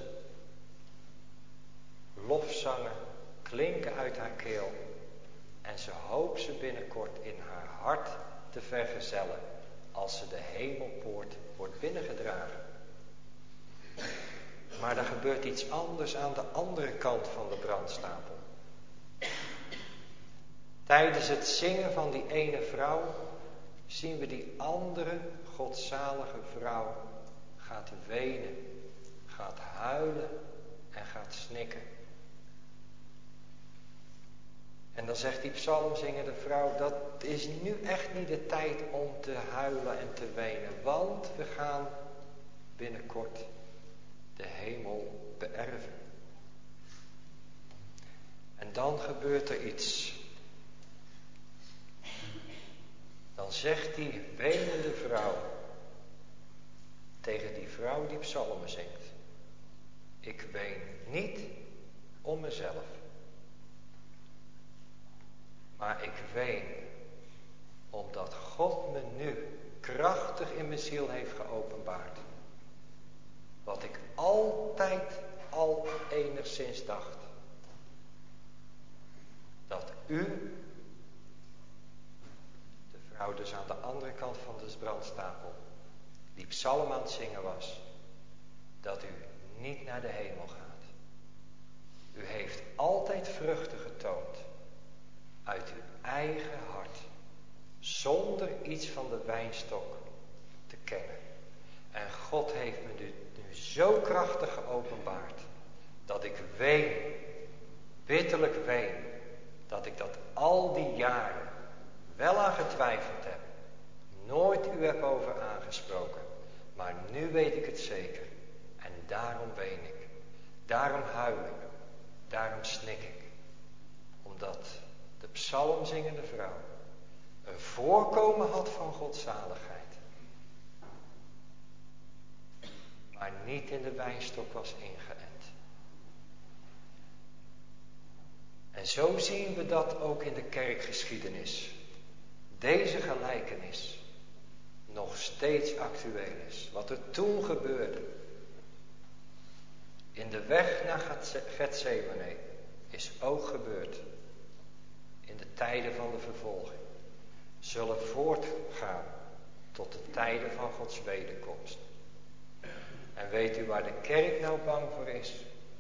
lofzangen klinken uit haar keel. En ze hoopt ze binnenkort in haar hart te vergezellen als ze de hemelpoort wordt binnengedragen. Maar er gebeurt iets anders aan de andere kant van de brandstapel. Tijdens het zingen van die ene vrouw zien we die andere godzalige vrouw gaat wenen, gaat huilen en gaat snikken. En dan zegt die psalmzingende vrouw, dat is nu echt niet de tijd om te huilen en te wenen, want we gaan binnenkort de hemel beërven. En dan gebeurt er iets. Dan zegt die wenende vrouw tegen die vrouw die psalmen zingt, ik ween niet om mezelf, maar ik ween omdat God me nu krachtig in mijn ziel heeft geopenbaard. Wat ik altijd al enigszins dacht. Dat u, de vrouw dus aan de andere kant van de brandstapel, die psalm aan het zingen was, dat u niet naar de hemel gaat. U heeft altijd vruchten getoond uit uw eigen hart, zonder iets van de wijnstok te kennen. En God heeft me nu, nu zo krachtig geopenbaard, dat ik ween, bitterlijk ween, dat ik dat al die jaren wel aan getwijfeld heb, nooit u heb over aangesproken, maar nu weet ik het zeker. En daarom ween ik, daarom huil ik, daarom snik ik, omdat de psalmzingende vrouw een voorkomen had van godzaligheid, maar niet in de wijnstok was ingeënt. En zo zien we dat ook in de kerkgeschiedenis. Deze gelijkenis nog steeds actueel is. Wat er toen gebeurde in de weg naar Getsemane is ook gebeurd in de tijden van de vervolging. Zullen voortgaan tot de tijden van Gods wederkomst. En weet u waar de kerk nou bang voor is?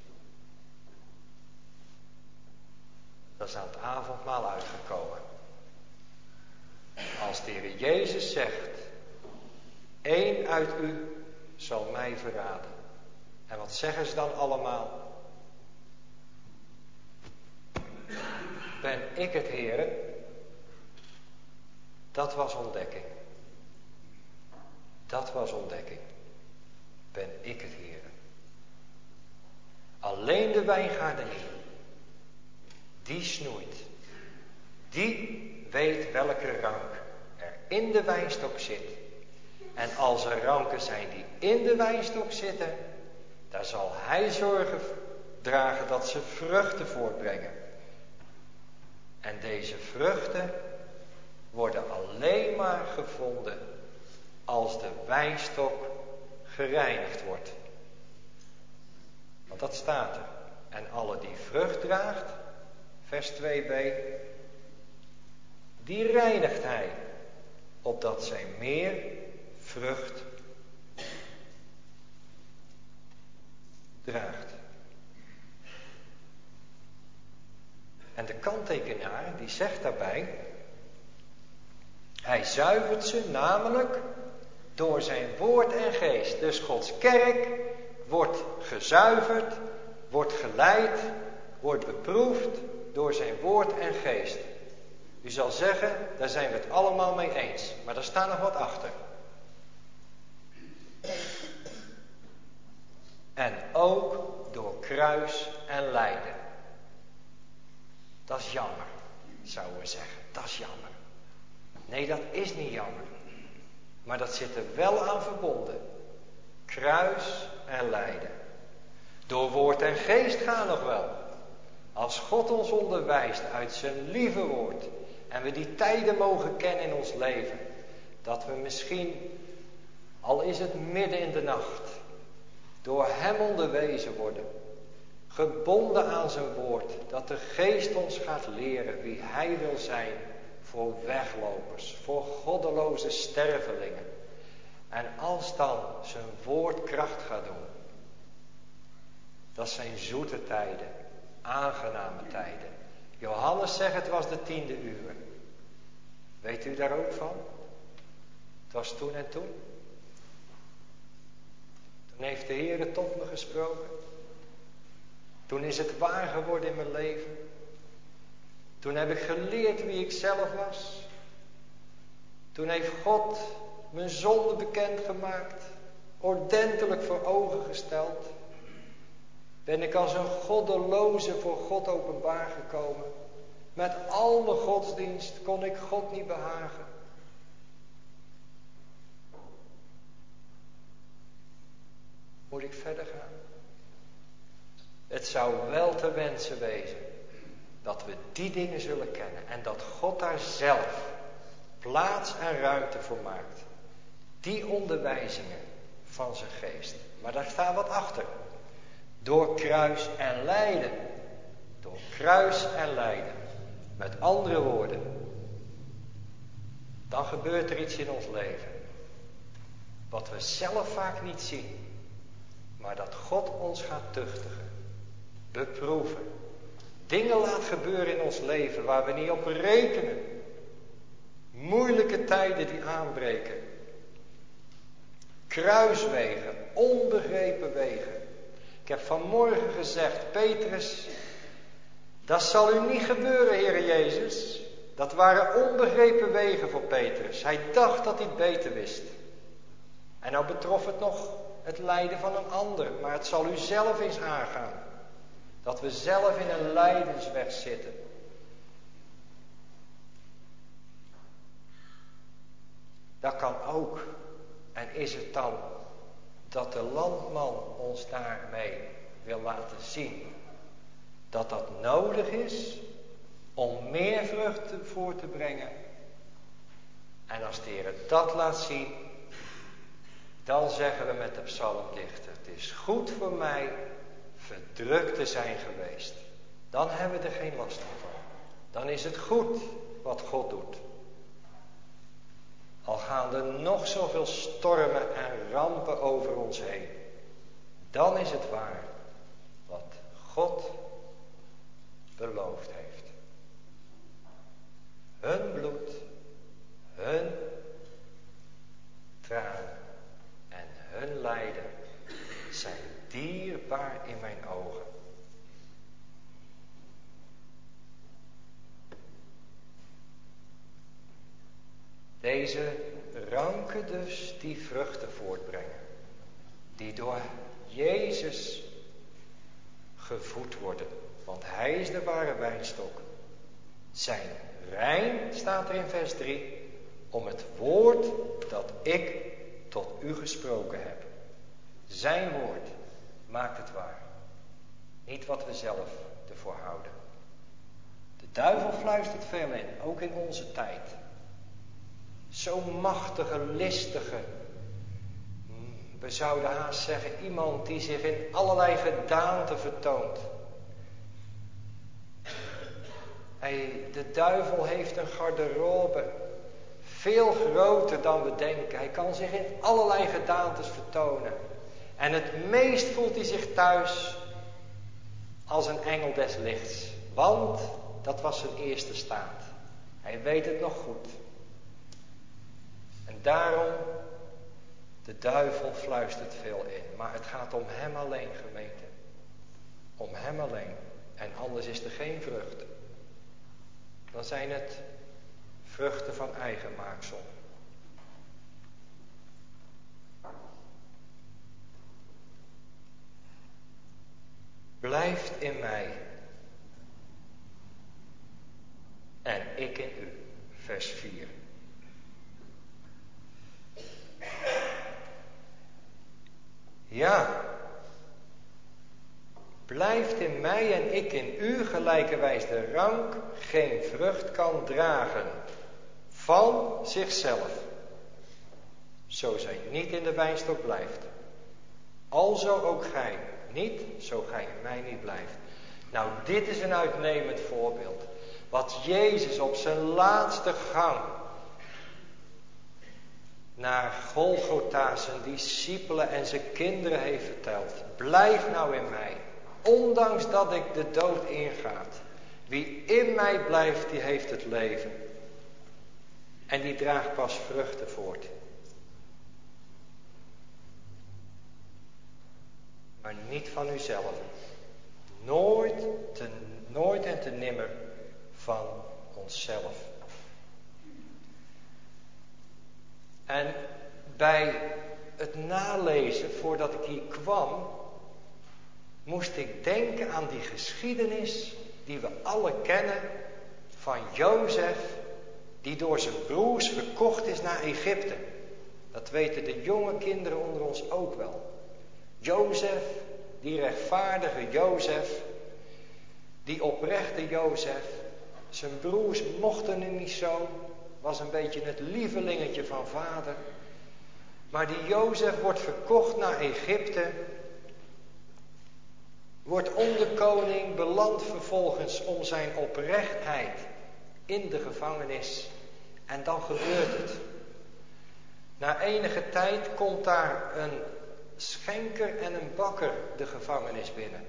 Dat is aan het avondmaal uitgekomen. Als de Heer Jezus zegt, één uit u zal mij verraden. En wat zeggen ze dan allemaal? Ben ik het, Heere? Dat was ontdekking. Dat was ontdekking. Ben ik het, Heere? Alleen de wijngaardenier, die snoeit. Die weet welke rank er in de wijnstok zit. En als er ranken zijn die in de wijnstok zitten, daar zal hij zorgen dragen dat ze vruchten voortbrengen. En deze vruchten worden alleen maar gevonden als de wijnstok gereinigd wordt. Want dat staat er. En alle die vrucht draagt, vers twee b, die reinigt hij, opdat zij meer vrucht draagt. En de kanttekenaar die zegt daarbij, hij zuivert ze namelijk door zijn woord en geest. Dus Gods kerk wordt gezuiverd, wordt geleid, wordt beproefd door zijn woord en geest. U zal zeggen, daar zijn we het allemaal mee eens. Maar daar staat nog wat achter. En ook door kruis en lijden. Dat is jammer, zouden we zeggen. Dat is jammer. Nee, dat is niet jammer. Maar dat zit er wel aan verbonden. Kruis en lijden. Door woord en geest gaan nog wel. Als God ons onderwijst uit zijn lieve woord. En we die tijden mogen kennen in ons leven. Dat we misschien, al is het midden in de nacht, door hem onderwezen worden. Gebonden aan zijn woord. Dat de geest ons gaat leren wie hij wil zijn. Voor weglopers. Voor goddeloze stervelingen. En als dan zijn woord kracht gaat doen. Dat zijn zoete tijden. Aangename tijden. Johannes zegt het was de tiende uur. Weet u daar ook van? Het was toen en toen. Toen heeft de Heer tot me gesproken. Toen is het waar geworden in mijn leven. Toen heb ik geleerd wie ik zelf was. Toen heeft God mijn zonde bekendgemaakt. Ordentelijk voor ogen gesteld. Ben ik als een goddeloze voor God openbaar gekomen. Met al mijn godsdienst kon ik God niet behagen. Moet ik verder gaan? Het zou wel te wensen wezen dat we die dingen zullen kennen. En dat God daar zelf plaats en ruimte voor maakt. Die onderwijzingen van zijn geest. Maar daar staat wat achter. Door kruis en lijden. Door kruis en lijden. Met andere woorden. Dan gebeurt er iets in ons leven. Wat we zelf vaak niet zien. Maar dat God ons gaat tuchtigen. Beproeven. Dingen laat gebeuren in ons leven waar we niet op rekenen. Moeilijke tijden die aanbreken. Kruiswegen, onbegrepen wegen. Ik heb vanmorgen gezegd, Petrus, dat zal u niet gebeuren, Heere Jezus. Dat waren onbegrepen wegen voor Petrus. Hij dacht dat hij het beter wist. En nou betrof het nog het lijden van een ander, maar het zal u zelf eens aangaan. Dat we zelf in een lijdensweg zitten. Dat kan ook. En is het dan dat de landman ons daarmee wil laten zien dat dat nodig is om meer vrucht voor te brengen. En als de Heer dat laat zien, dan zeggen we met de psalmdichter, het is goed voor mij verdrukt te zijn geweest. Dan hebben we er geen last van. Dan is het goed wat God doet. Al gaan er nog zoveel stormen en rampen over ons heen. Dan is het waar wat God beloofd heeft. Hun bloed, hun tranen en hun lijden zijn dierbaar in mijn ogen. Deze ranken dus die vruchten voortbrengen. Die door Jezus gevoed worden. Want hij is de ware wijnstok. Zijn rein, staat er in vers drie, om het woord dat ik tot u gesproken heb. Zijn woord maakt het waar. Niet wat we zelf ervoor houden. De duivel fluistert veel in, ook in onze tijd. Zo'n machtige, listige, we zouden haast zeggen, iemand die zich in allerlei gedaanten vertoont. Hij, de duivel heeft een garderobe, veel groter dan we denken. Hij kan zich in allerlei gedaantes vertonen. En het meest voelt hij zich thuis als een engel des lichts. Want dat was zijn eerste staat. Hij weet het nog goed. En daarom, de duivel fluistert veel in. Maar het gaat om hem alleen, gemeente. Om hem alleen. En anders is er geen vrucht. Dan zijn het vruchten van eigen maaksel. Blijft in mij. en ik in u. Vers vier. Ja, blijft in mij en ik in u, gelijkerwijs de rank geen vrucht kan dragen van zichzelf, zo zij niet in de wijnstok blijft. Alzo ook gij niet, zo gij in mij niet blijft. Nou, dit is een uitnemend voorbeeld. Wat Jezus op zijn laatste gang naar Golgotha zijn discipelen en zijn kinderen heeft verteld. Blijf nou in mij, ondanks dat ik de dood ingaat. Wie in mij blijft, die heeft het leven. En die draagt pas vruchten voort. Maar niet van uzelf. Nooit, te, nooit en te nimmer van onszelf. En bij het nalezen, voordat ik hier kwam, moest ik denken aan die geschiedenis die we alle kennen van Jozef, die door zijn broers verkocht is naar Egypte. Dat weten de jonge kinderen onder ons ook wel. Jozef, die rechtvaardige Jozef, die oprechte Jozef, zijn broers mochten hem niet zo, was een beetje het lievelingetje van vader. Maar die Jozef wordt verkocht naar Egypte, wordt onderkoning, belandt vervolgens om zijn oprechtheid in de gevangenis. En dan gebeurt het. Na enige tijd komt daar een schenker en een bakker de gevangenis binnen.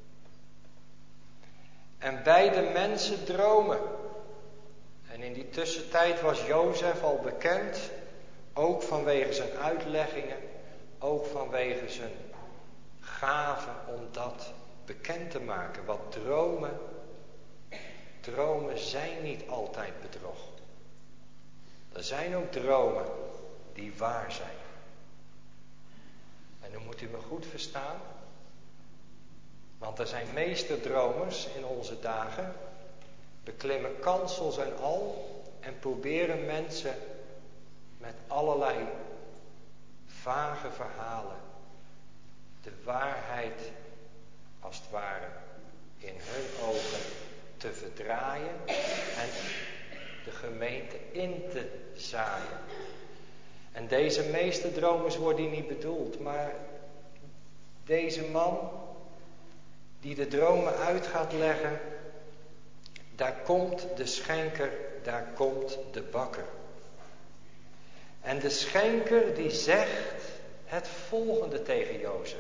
En beide mensen dromen. En in die tussentijd was Jozef al bekend, ook vanwege zijn uitleggingen, ook vanwege zijn gave om dat bekend te maken. Want dromen, dromen zijn niet altijd bedrog. Er zijn ook dromen die waar zijn. En dan moet u me goed verstaan. Want er zijn meesterdromers in onze dagen, beklimmen kansels en al en proberen mensen met allerlei vage verhalen de waarheid als het ware in hun ogen te verdraaien en de gemeente in te zaaien. En deze meesterdromers worden niet bedoeld, maar deze man die de dromen uit gaat leggen, daar komt de schenker, daar komt de bakker. En de schenker die zegt het volgende tegen Jozef.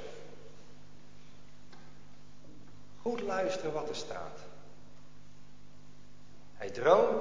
Goed luisteren wat er staat. Hij droomt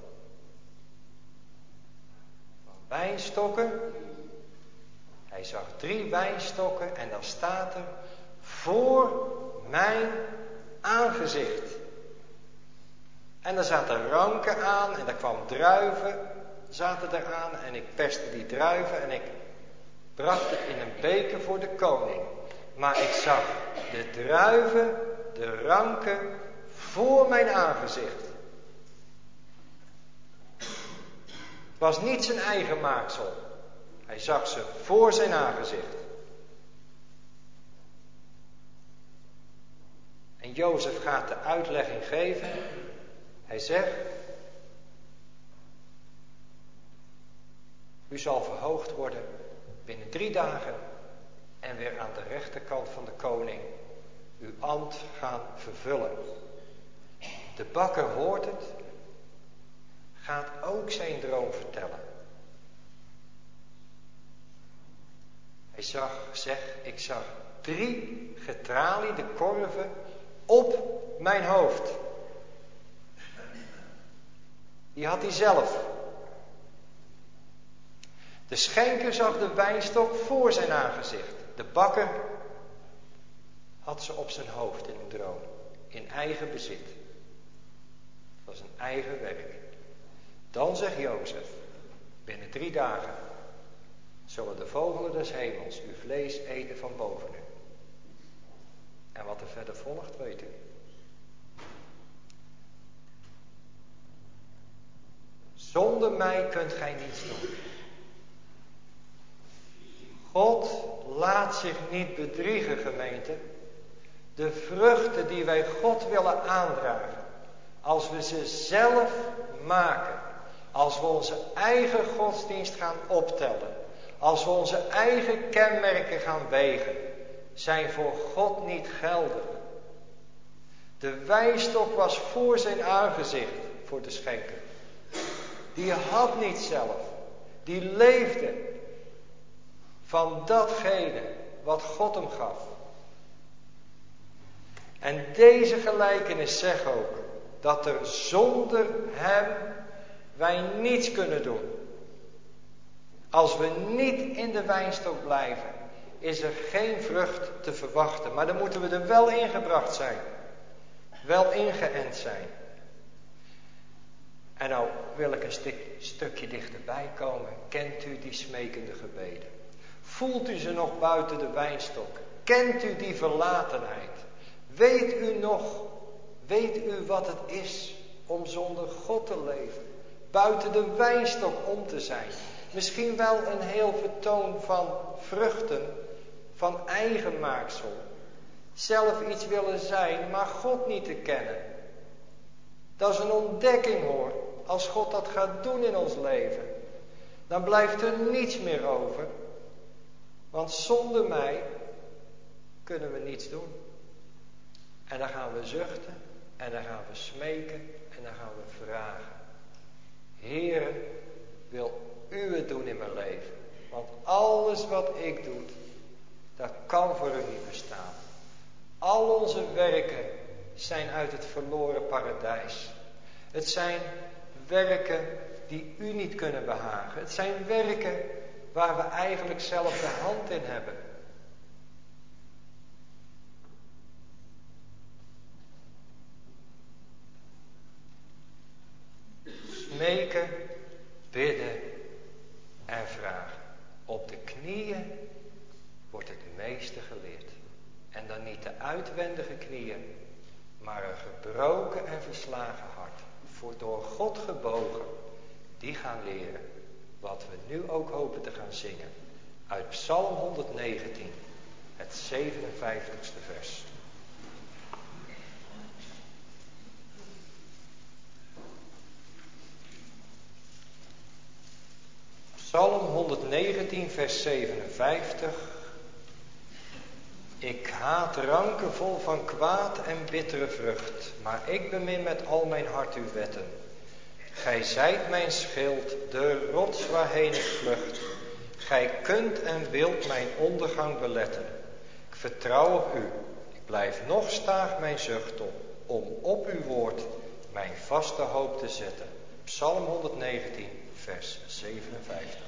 van wijnstokken. Hij zag drie wijnstokken en dan staat er voor mijn aangezicht. En er zaten ranken aan en er kwam druiven zaten eraan en ik perste die druiven en ik bracht het in een beker voor de koning. Maar ik zag de druiven, de ranken voor mijn aangezicht. Het was niet zijn eigen maaksel. Hij zag ze voor zijn aangezicht. En Jozef gaat de uitlegging geven. Hij zegt: u zal verhoogd worden binnen drie dagen en weer aan de rechterkant van de koning uw ambt gaan vervullen. De bakker hoort het, gaat ook zijn droom vertellen. Hij zag, zeg, ik zag drie getraliede korven op mijn hoofd. Die had hij zelf. De schenker zag de wijnstok voor zijn aangezicht. De bakker had ze op zijn hoofd in een droom. In eigen bezit. Het was een eigen werk. Dan zegt Jozef: binnen drie dagen zullen de vogelen des hemels uw vlees eten van boven u. En wat er verder volgt, weet u. Zonder mij kunt gij niets doen. God laat zich niet bedriegen, gemeente. De vruchten die wij God willen aandragen, als we ze zelf maken, als we onze eigen godsdienst gaan optellen, als we onze eigen kenmerken gaan wegen, zijn voor God niet geldig. De wijnstok was voor zijn aangezicht voor de schenker. Die had niet zelf. Die leefde van datgene wat God hem gaf. En deze gelijkenis zegt ook dat er zonder hem wij niets kunnen doen. Als we niet in de wijnstok blijven, is er geen vrucht te verwachten. Maar dan moeten we er wel ingebracht zijn. Wel ingeënt zijn. En nou wil ik een stuk, stukje dichterbij komen. Kent u die smekende gebeden? Voelt u ze nog buiten de wijnstok? Kent u die verlatenheid? Weet u nog, weet u wat het is om zonder God te leven? Buiten de wijnstok om te zijn. Misschien wel een heel vertoon van vruchten, van eigen maaksel. Zelf iets willen zijn, maar God niet te kennen. Dat is een ontdekking hoor, als God dat gaat doen in ons leven. Dan blijft er niets meer over. Want zonder mij kunnen we niets doen. En dan gaan we zuchten, en dan gaan we smeken, en dan gaan we vragen. Heere, wil u het doen in mijn leven? Want alles wat ik doe, dat kan voor u niet bestaan. Al onze werken zijn uit het verloren paradijs. Het zijn werken die u niet kunnen behagen. Het zijn werken waar we eigenlijk zelf de hand in hebben. Smeken, bidden en vragen. Op de knieën wordt het meeste geleerd. En dan niet de uitwendige knieën, maar een gebroken en verslagen hart. Voor door God gebogen, die gaan leren. Wat we nu ook hopen te gaan zingen. Uit Psalm honderdnegentien, het zevenenvijftigste vers. Psalm honderdnegentien, vers zevenenvijftig. Ik haat ranken vol van kwaad en bittere vrucht, maar ik bemin met al mijn hart uw wetten. Gij zijt mijn schild, de rots waarheen ik vlucht. Gij kunt en wilt mijn ondergang beletten. Ik vertrouw op u, ik blijf nog staag mijn zucht op, om op uw woord mijn vaste hoop te zetten. Psalm honderdnegentien, vers zevenenvijftig.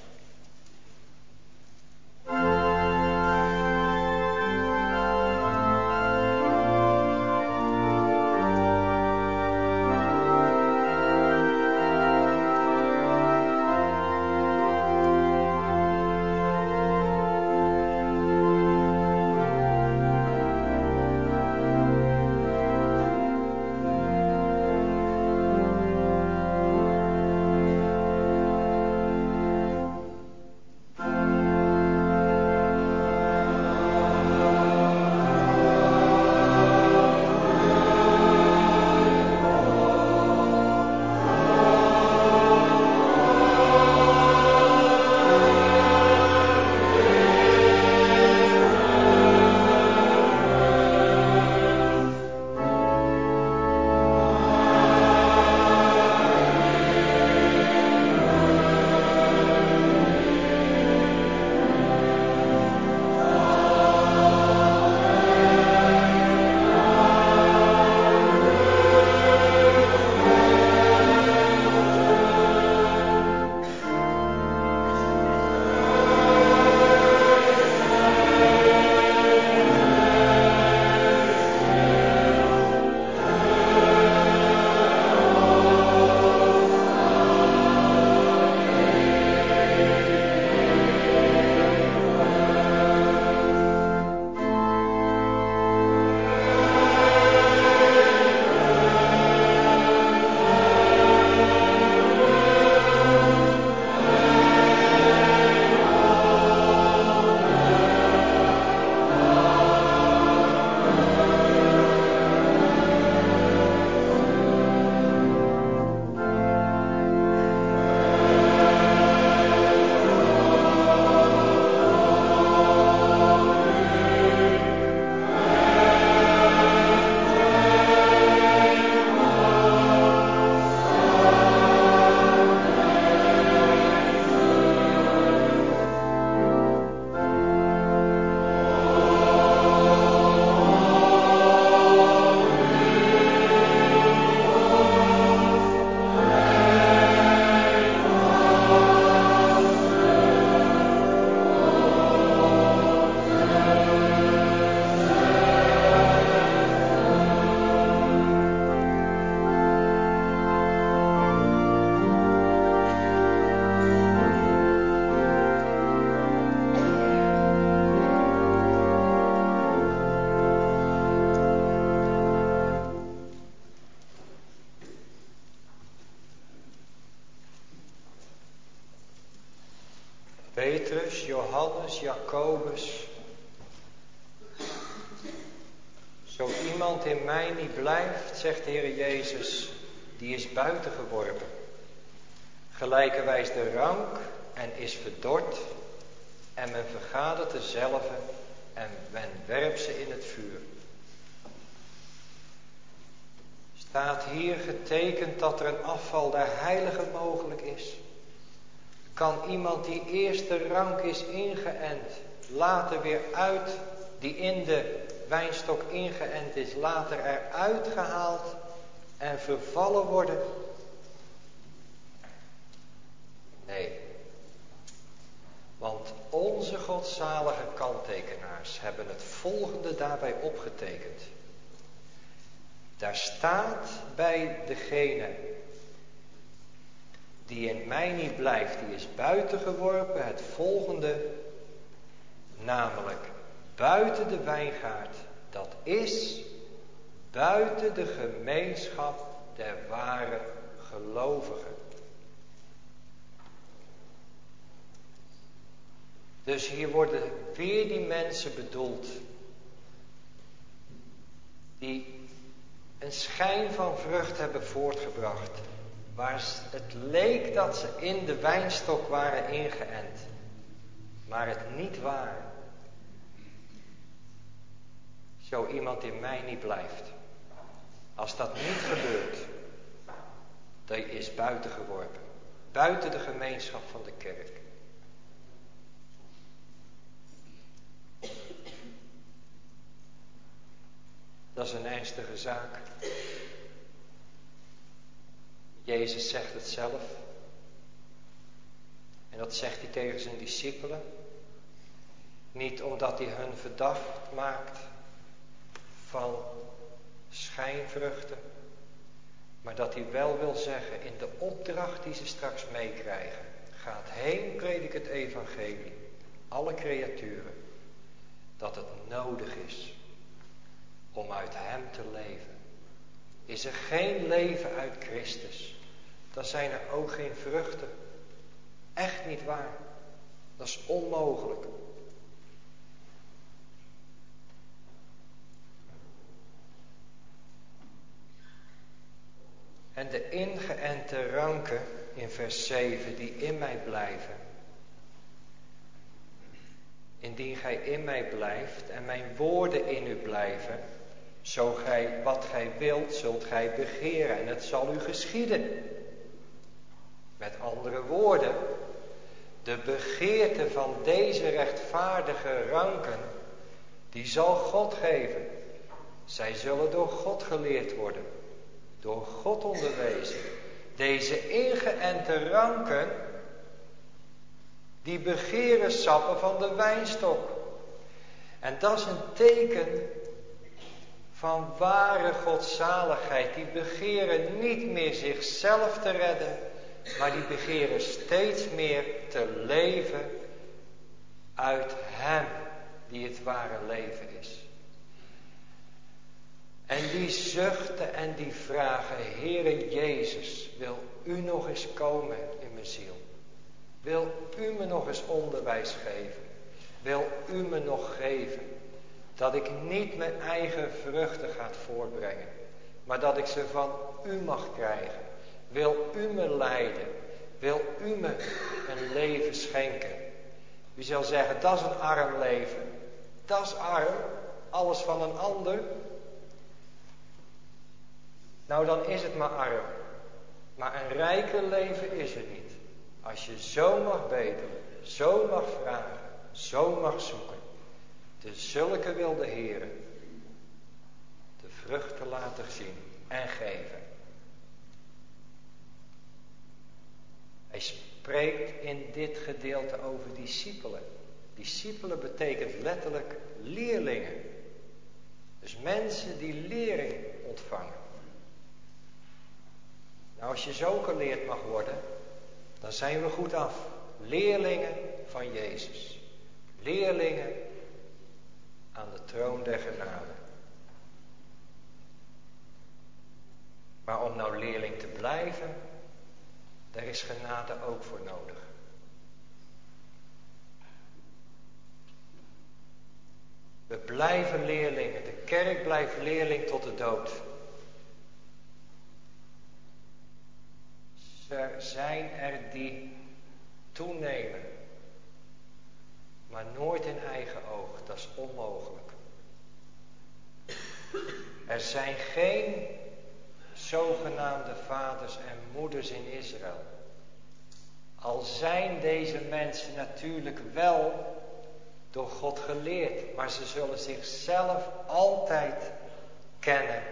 Petrus, Johannes, Jacobus. Zo iemand in mij niet blijft, zegt de Heer Jezus, die is buiten geworpen. Gelijkerwijs de rank en is verdord en men vergadert dezelve en men werpt ze in het vuur. Staat hier getekend dat er een afval der heiligen mogelijk is? Kan iemand die eerst de rank is ingeënt, later weer uit, die in de wijnstok ingeënt is, later eruit gehaald en vervallen worden? Nee. Want onze godzalige kanttekenaars hebben het volgende daarbij opgetekend. Daar staat bij degene die in mij niet blijft, die is buiten geworpen, het volgende, namelijk buiten de wijngaard, dat is buiten de gemeenschap der ware gelovigen. Dus hier worden weer die mensen bedoeld die een schijn van vrucht hebben voortgebracht, waar het leek dat ze in de wijnstok waren ingeënt, maar het niet waren. Zo iemand in mij niet blijft. Als dat niet gebeurt, dan is buiten geworpen, buiten de gemeenschap van de kerk. Dat is een ernstige zaak. Jezus zegt het zelf. En dat zegt hij tegen zijn discipelen. Niet omdat hij hun verdacht maakt van schijnvruchten. Maar dat hij wel wil zeggen in de opdracht die ze straks meekrijgen. Gaat heen, predik het evangelie. Alle creaturen. Dat het nodig is om uit hem te leven. Is er geen leven uit Christus, dan zijn er ook geen vruchten. Echt niet waar. Dat is onmogelijk. En de ingeënte ranken in vers zeven die in mij blijven. Indien gij in mij blijft en mijn woorden in u blijven, zo gij wat gij wilt, zult gij begeren en het zal u geschieden. Met andere woorden, de begeerte van deze rechtvaardige ranken, die zal God geven. Zij zullen door God geleerd worden, door God onderwezen. Deze ingeënte ranken, die begeren sappen van de wijnstok. En dat is een teken van ware godzaligheid. Die begeren niet meer zichzelf te redden, maar die begeren steeds meer te leven uit hem die het ware leven is. En die zuchten en die vragen, Heere Jezus, wil u nog eens komen in mijn ziel? Wil u me nog eens onderwijs geven? Wil u me nog geven? Dat ik niet mijn eigen vruchten ga voortbrengen, maar dat ik ze van u mag krijgen. Wil u me leiden? Wil u me een leven schenken? Wie zal zeggen, dat is een arm leven. Dat is arm, alles van een ander. Nou, dan is het maar arm. Maar een rijker leven is er niet. Als je zo mag bedelen, zo mag vragen, zo mag zoeken. De zulke wil de Heere de vruchten laten zien en geven. Hij spreekt in dit gedeelte over discipelen. Discipelen betekent letterlijk leerlingen. Dus mensen die lering ontvangen. Nou, als je zo geleerd mag worden, dan zijn we goed af. Leerlingen van Jezus. Leerlingen aan de troon der genade. Maar om nou leerling te blijven, daar is genade ook voor nodig. We blijven leerlingen. De kerk blijft leerling tot de dood. Er zijn er die toenemen. Maar nooit in eigen oog. Dat is onmogelijk. Er zijn geen zogenaamde vaders en moeders in Israël. Al zijn deze mensen natuurlijk wel door God geleerd, maar ze zullen zichzelf altijd kennen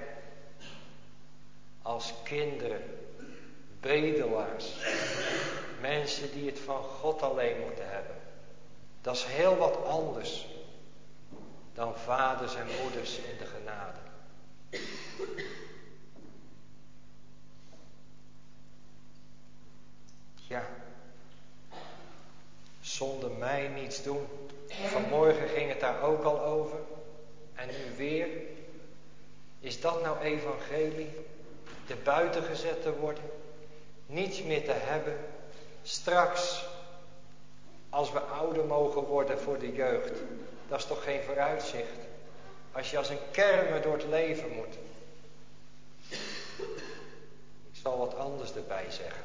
als kinderen, bedelaars, mensen die het van God alleen moeten hebben. Dat is heel wat anders dan vaders en moeders in de genade. Ja, zonder mij niets doen. Vanmorgen ging het daar ook al over. En nu weer. Is dat nou evangelie? De buiten gezet te worden. Niets meer te hebben. Straks, als we ouder mogen worden voor de jeugd. Dat is toch geen vooruitzicht. Als je als een kermer door het leven moet. Ik zal wat anders erbij zeggen.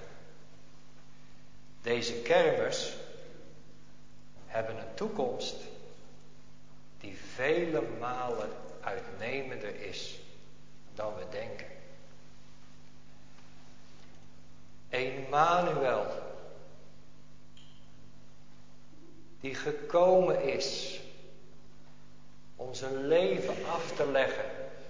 Deze kermers hebben een toekomst die vele malen uitnemender is dan we denken. Emmanuel, die gekomen is om zijn leven af te leggen,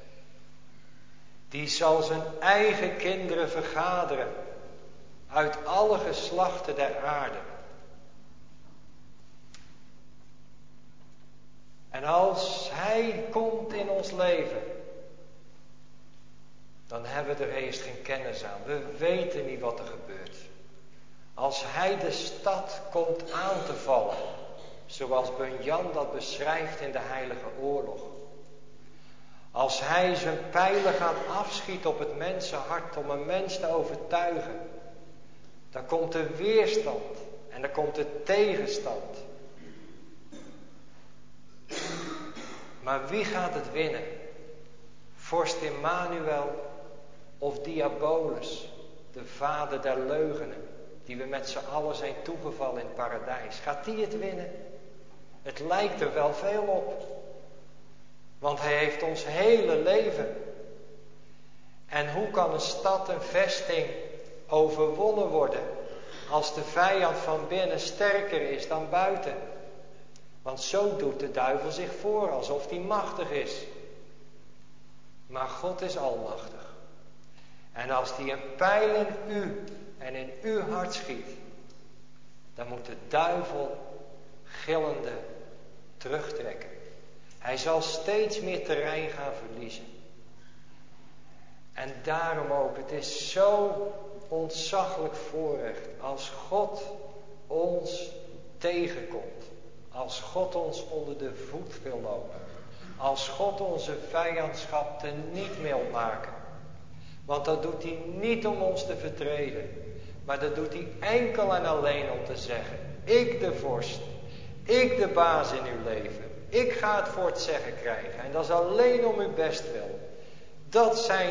die zal zijn eigen kinderen vergaderen uit alle geslachten der aarde. En als hij komt in ons leven, dan hebben we er eerst geen kennis aan. We weten niet wat er gebeurt. Als hij de stad komt aan te vallen, zoals Bunyan dat beschrijft in de Heilige Oorlog. Als hij zijn pijlen gaat afschieten op het mensenhart om een mens te overtuigen, dan komt er weerstand en dan komt er tegenstand. Maar wie gaat het winnen? Vorst Emmanuel of Diabolus, de vader der leugenen, die we met z'n allen zijn toegevallen in het paradijs? Gaat die het winnen? Het lijkt er wel veel op. Want hij heeft ons hele leven. En hoe kan een stad, een vesting overwonnen worden als de vijand van binnen sterker is dan buiten? Want zo doet de duivel zich voor, alsof hij machtig is. Maar God is almachtig. En als hij een pijl in u en in uw hart schiet, dan moet de duivel gillende terugtrekken. Hij zal steeds meer terrein gaan verliezen. En daarom ook, het is zo ontzaglijk voorrecht als God ons tegenkomt. Als God ons onder de voet wil lopen. Als God onze vijandschap teniet wil maken. Want dat doet hij niet om ons te vertreden. Maar dat doet hij enkel en alleen om te zeggen: ik de vorst. Ik de baas in uw leven. Ik ga het voor het zeggen krijgen. En dat is alleen om uw bestwil. Dat zijn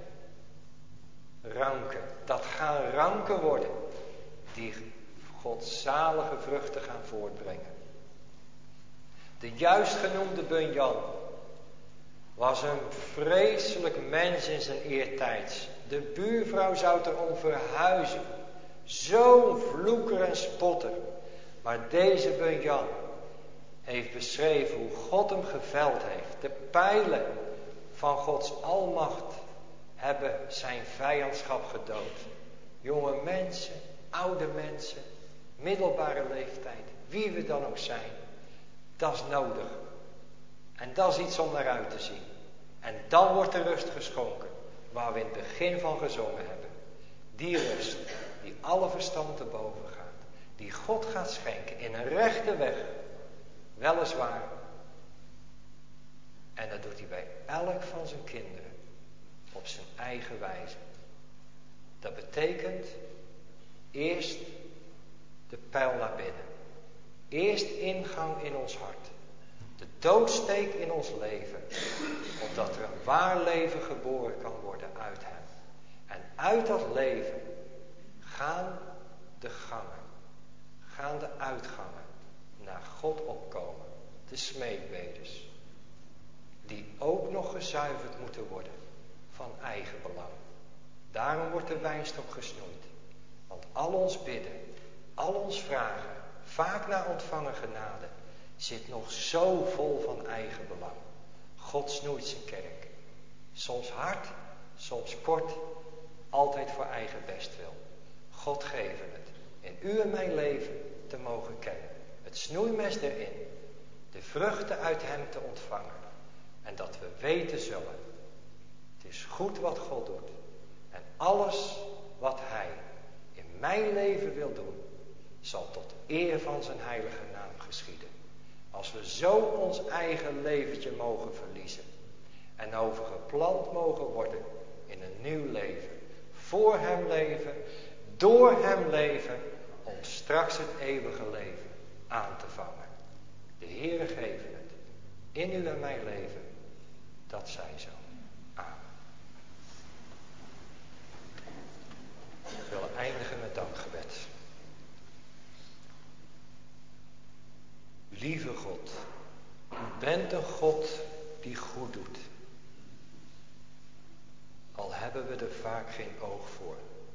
ranken. Dat gaan ranken worden. Die godzalige vruchten gaan voortbrengen. De juist genoemde Bunyan was een vreselijk mens in zijn eertijds. De buurvrouw zou erom verhuizen. Zo'n vloeker en spotter. Maar deze Bunyan heeft beschreven hoe God hem geveld heeft. De pijlen van Gods almacht hebben zijn vijandschap gedood. Jonge mensen, oude mensen, middelbare leeftijd, wie we dan ook zijn. Dat is nodig. En dat is iets om naar uit te zien. En dan wordt de rust geschonken, waar we in het begin van gezongen hebben. Die rust, die alle verstand te boven gaat. Die God gaat schenken in een rechte weg. Weliswaar. En dat doet hij bij elk van zijn kinderen. Op zijn eigen wijze. Dat betekent eerst de pijl naar binnen. Eerst ingang in ons hart. De doodsteek in ons leven, opdat er een waar leven geboren kan worden uit hem. En uit dat leven gaan de gangen, gaan de uitgangen naar God opkomen, de smeekbeders, die ook nog gezuiverd moeten worden van eigen belang. Daarom wordt de wijnstok gesnoeid, want al ons bidden, al ons vragen, vaak na ontvangen genade, zit nog zo vol van eigen belang. God snoeit zijn kerk. Soms hard, soms kort, altijd voor eigen bestwil. God geven het in u en mijn leven te mogen kennen. Het snoeimes erin, de vruchten uit hem te ontvangen. En dat we weten zullen, het is goed wat God doet. En alles wat hij in mijn leven wil doen, zal tot eer van zijn heilige naam geschieden. Als we zo ons eigen leventje mogen verliezen en overgeplant mogen worden in een nieuw leven. Voor hem leven, door hem leven, om straks het eeuwige leven aan te vangen. De Heere geven het, in u en mijn leven, dat zij zo. Amen. Ik wil eindigen met dankgebed. Lieve God, u bent een God die goed doet. Al hebben we er vaak geen oog voor.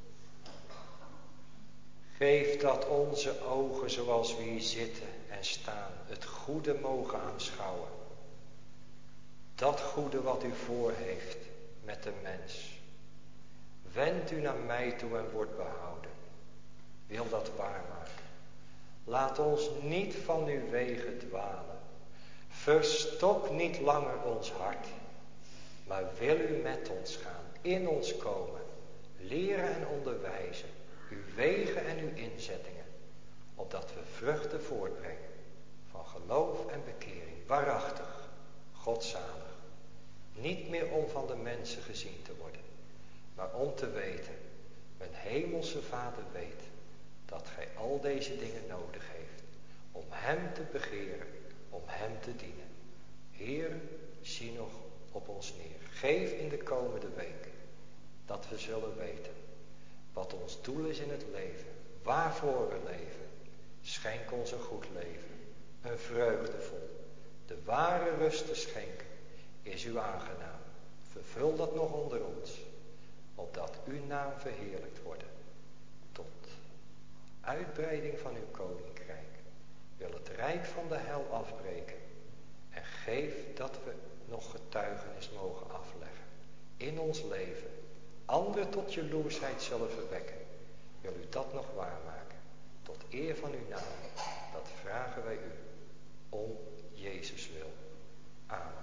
Geef dat onze ogen zoals we hier zitten en staan het goede mogen aanschouwen. Dat goede wat u voor heeft met de mens. Wend u naar mij toe en wordt behouden. Wil dat waarmaken. Laat ons niet van uw wegen dwalen. Verstok niet langer ons hart. Maar wil u met ons gaan, in ons komen. Leren en onderwijzen. Uw wegen en uw inzettingen. Opdat we vruchten voortbrengen. Van geloof en bekering. Waarachtig. Godzalig. Niet meer om van de mensen gezien te worden. Maar om te weten. Mijn hemelse Vader weet. Dat gij al deze dingen nodig heeft. Om hem te begeren. Om hem te dienen. Heer, zie nog op ons neer. Geef in de komende week. Dat we zullen weten. Wat ons doel is in het leven. Waarvoor we leven. Schenk ons een goed leven. Een vreugdevol. De ware rust te schenken. Is u aangenaam. Vervul dat nog onder ons. Opdat uw naam verheerlijkt wordt. Tot uitbreiding van uw koninkrijk. Wil het rijk van de hel afbreken. En geef dat we nog getuigenis mogen afleggen. In ons leven. Anderen tot jaloersheid zullen verwekken. Wil u dat nog waarmaken. Tot eer van uw naam. Dat vragen wij u. Om Jezus wil. Amen.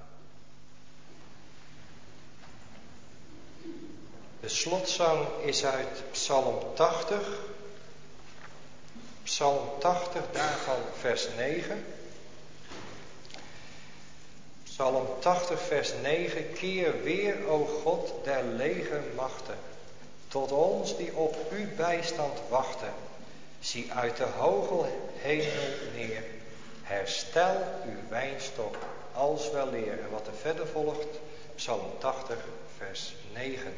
De slotzang is uit Psalm tachtig. Psalm tachtig, daarvan vers negen. Psalm tachtig, vers negen. Keer weer, o God der legermachten, tot ons die op uw bijstand wachten. Zie uit de hoge hemel neer. Herstel uw wijnstok als weleer. En wat er verder volgt, Psalm tachtig, vers negen.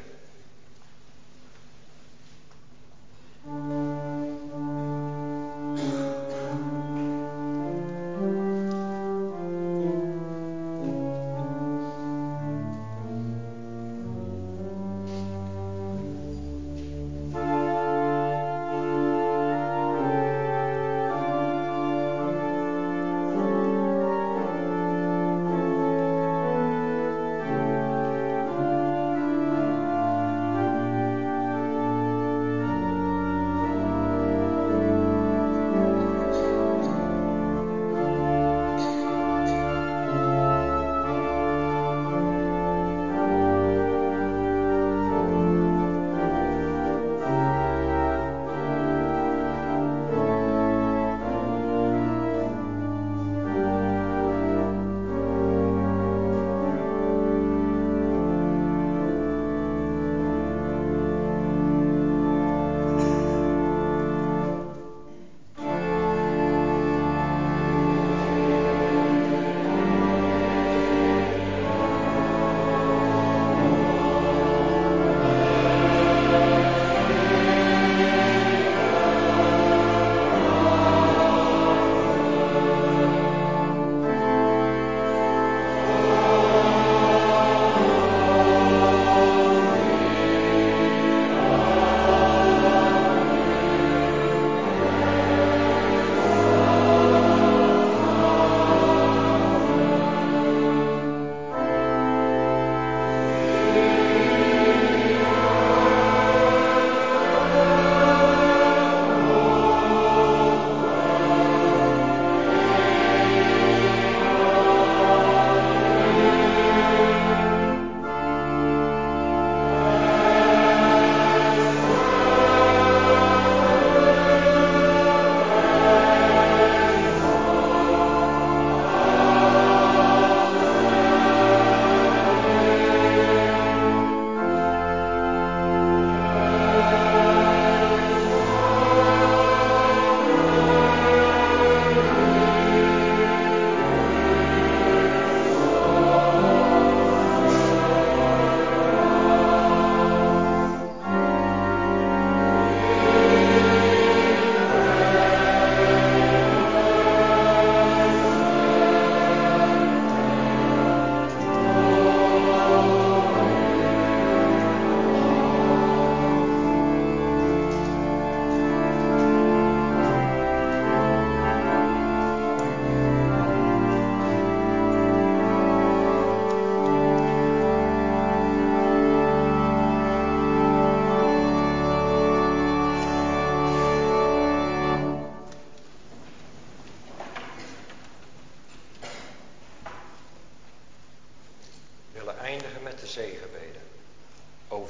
Thank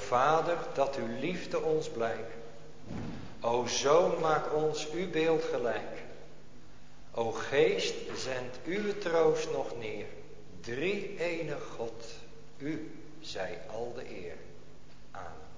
Vader, dat uw liefde ons blijkt. O Zoon, maak ons uw beeld gelijk. O Geest, zend uw troost nog neer. Drie enig God, u zij al de eer. Amen.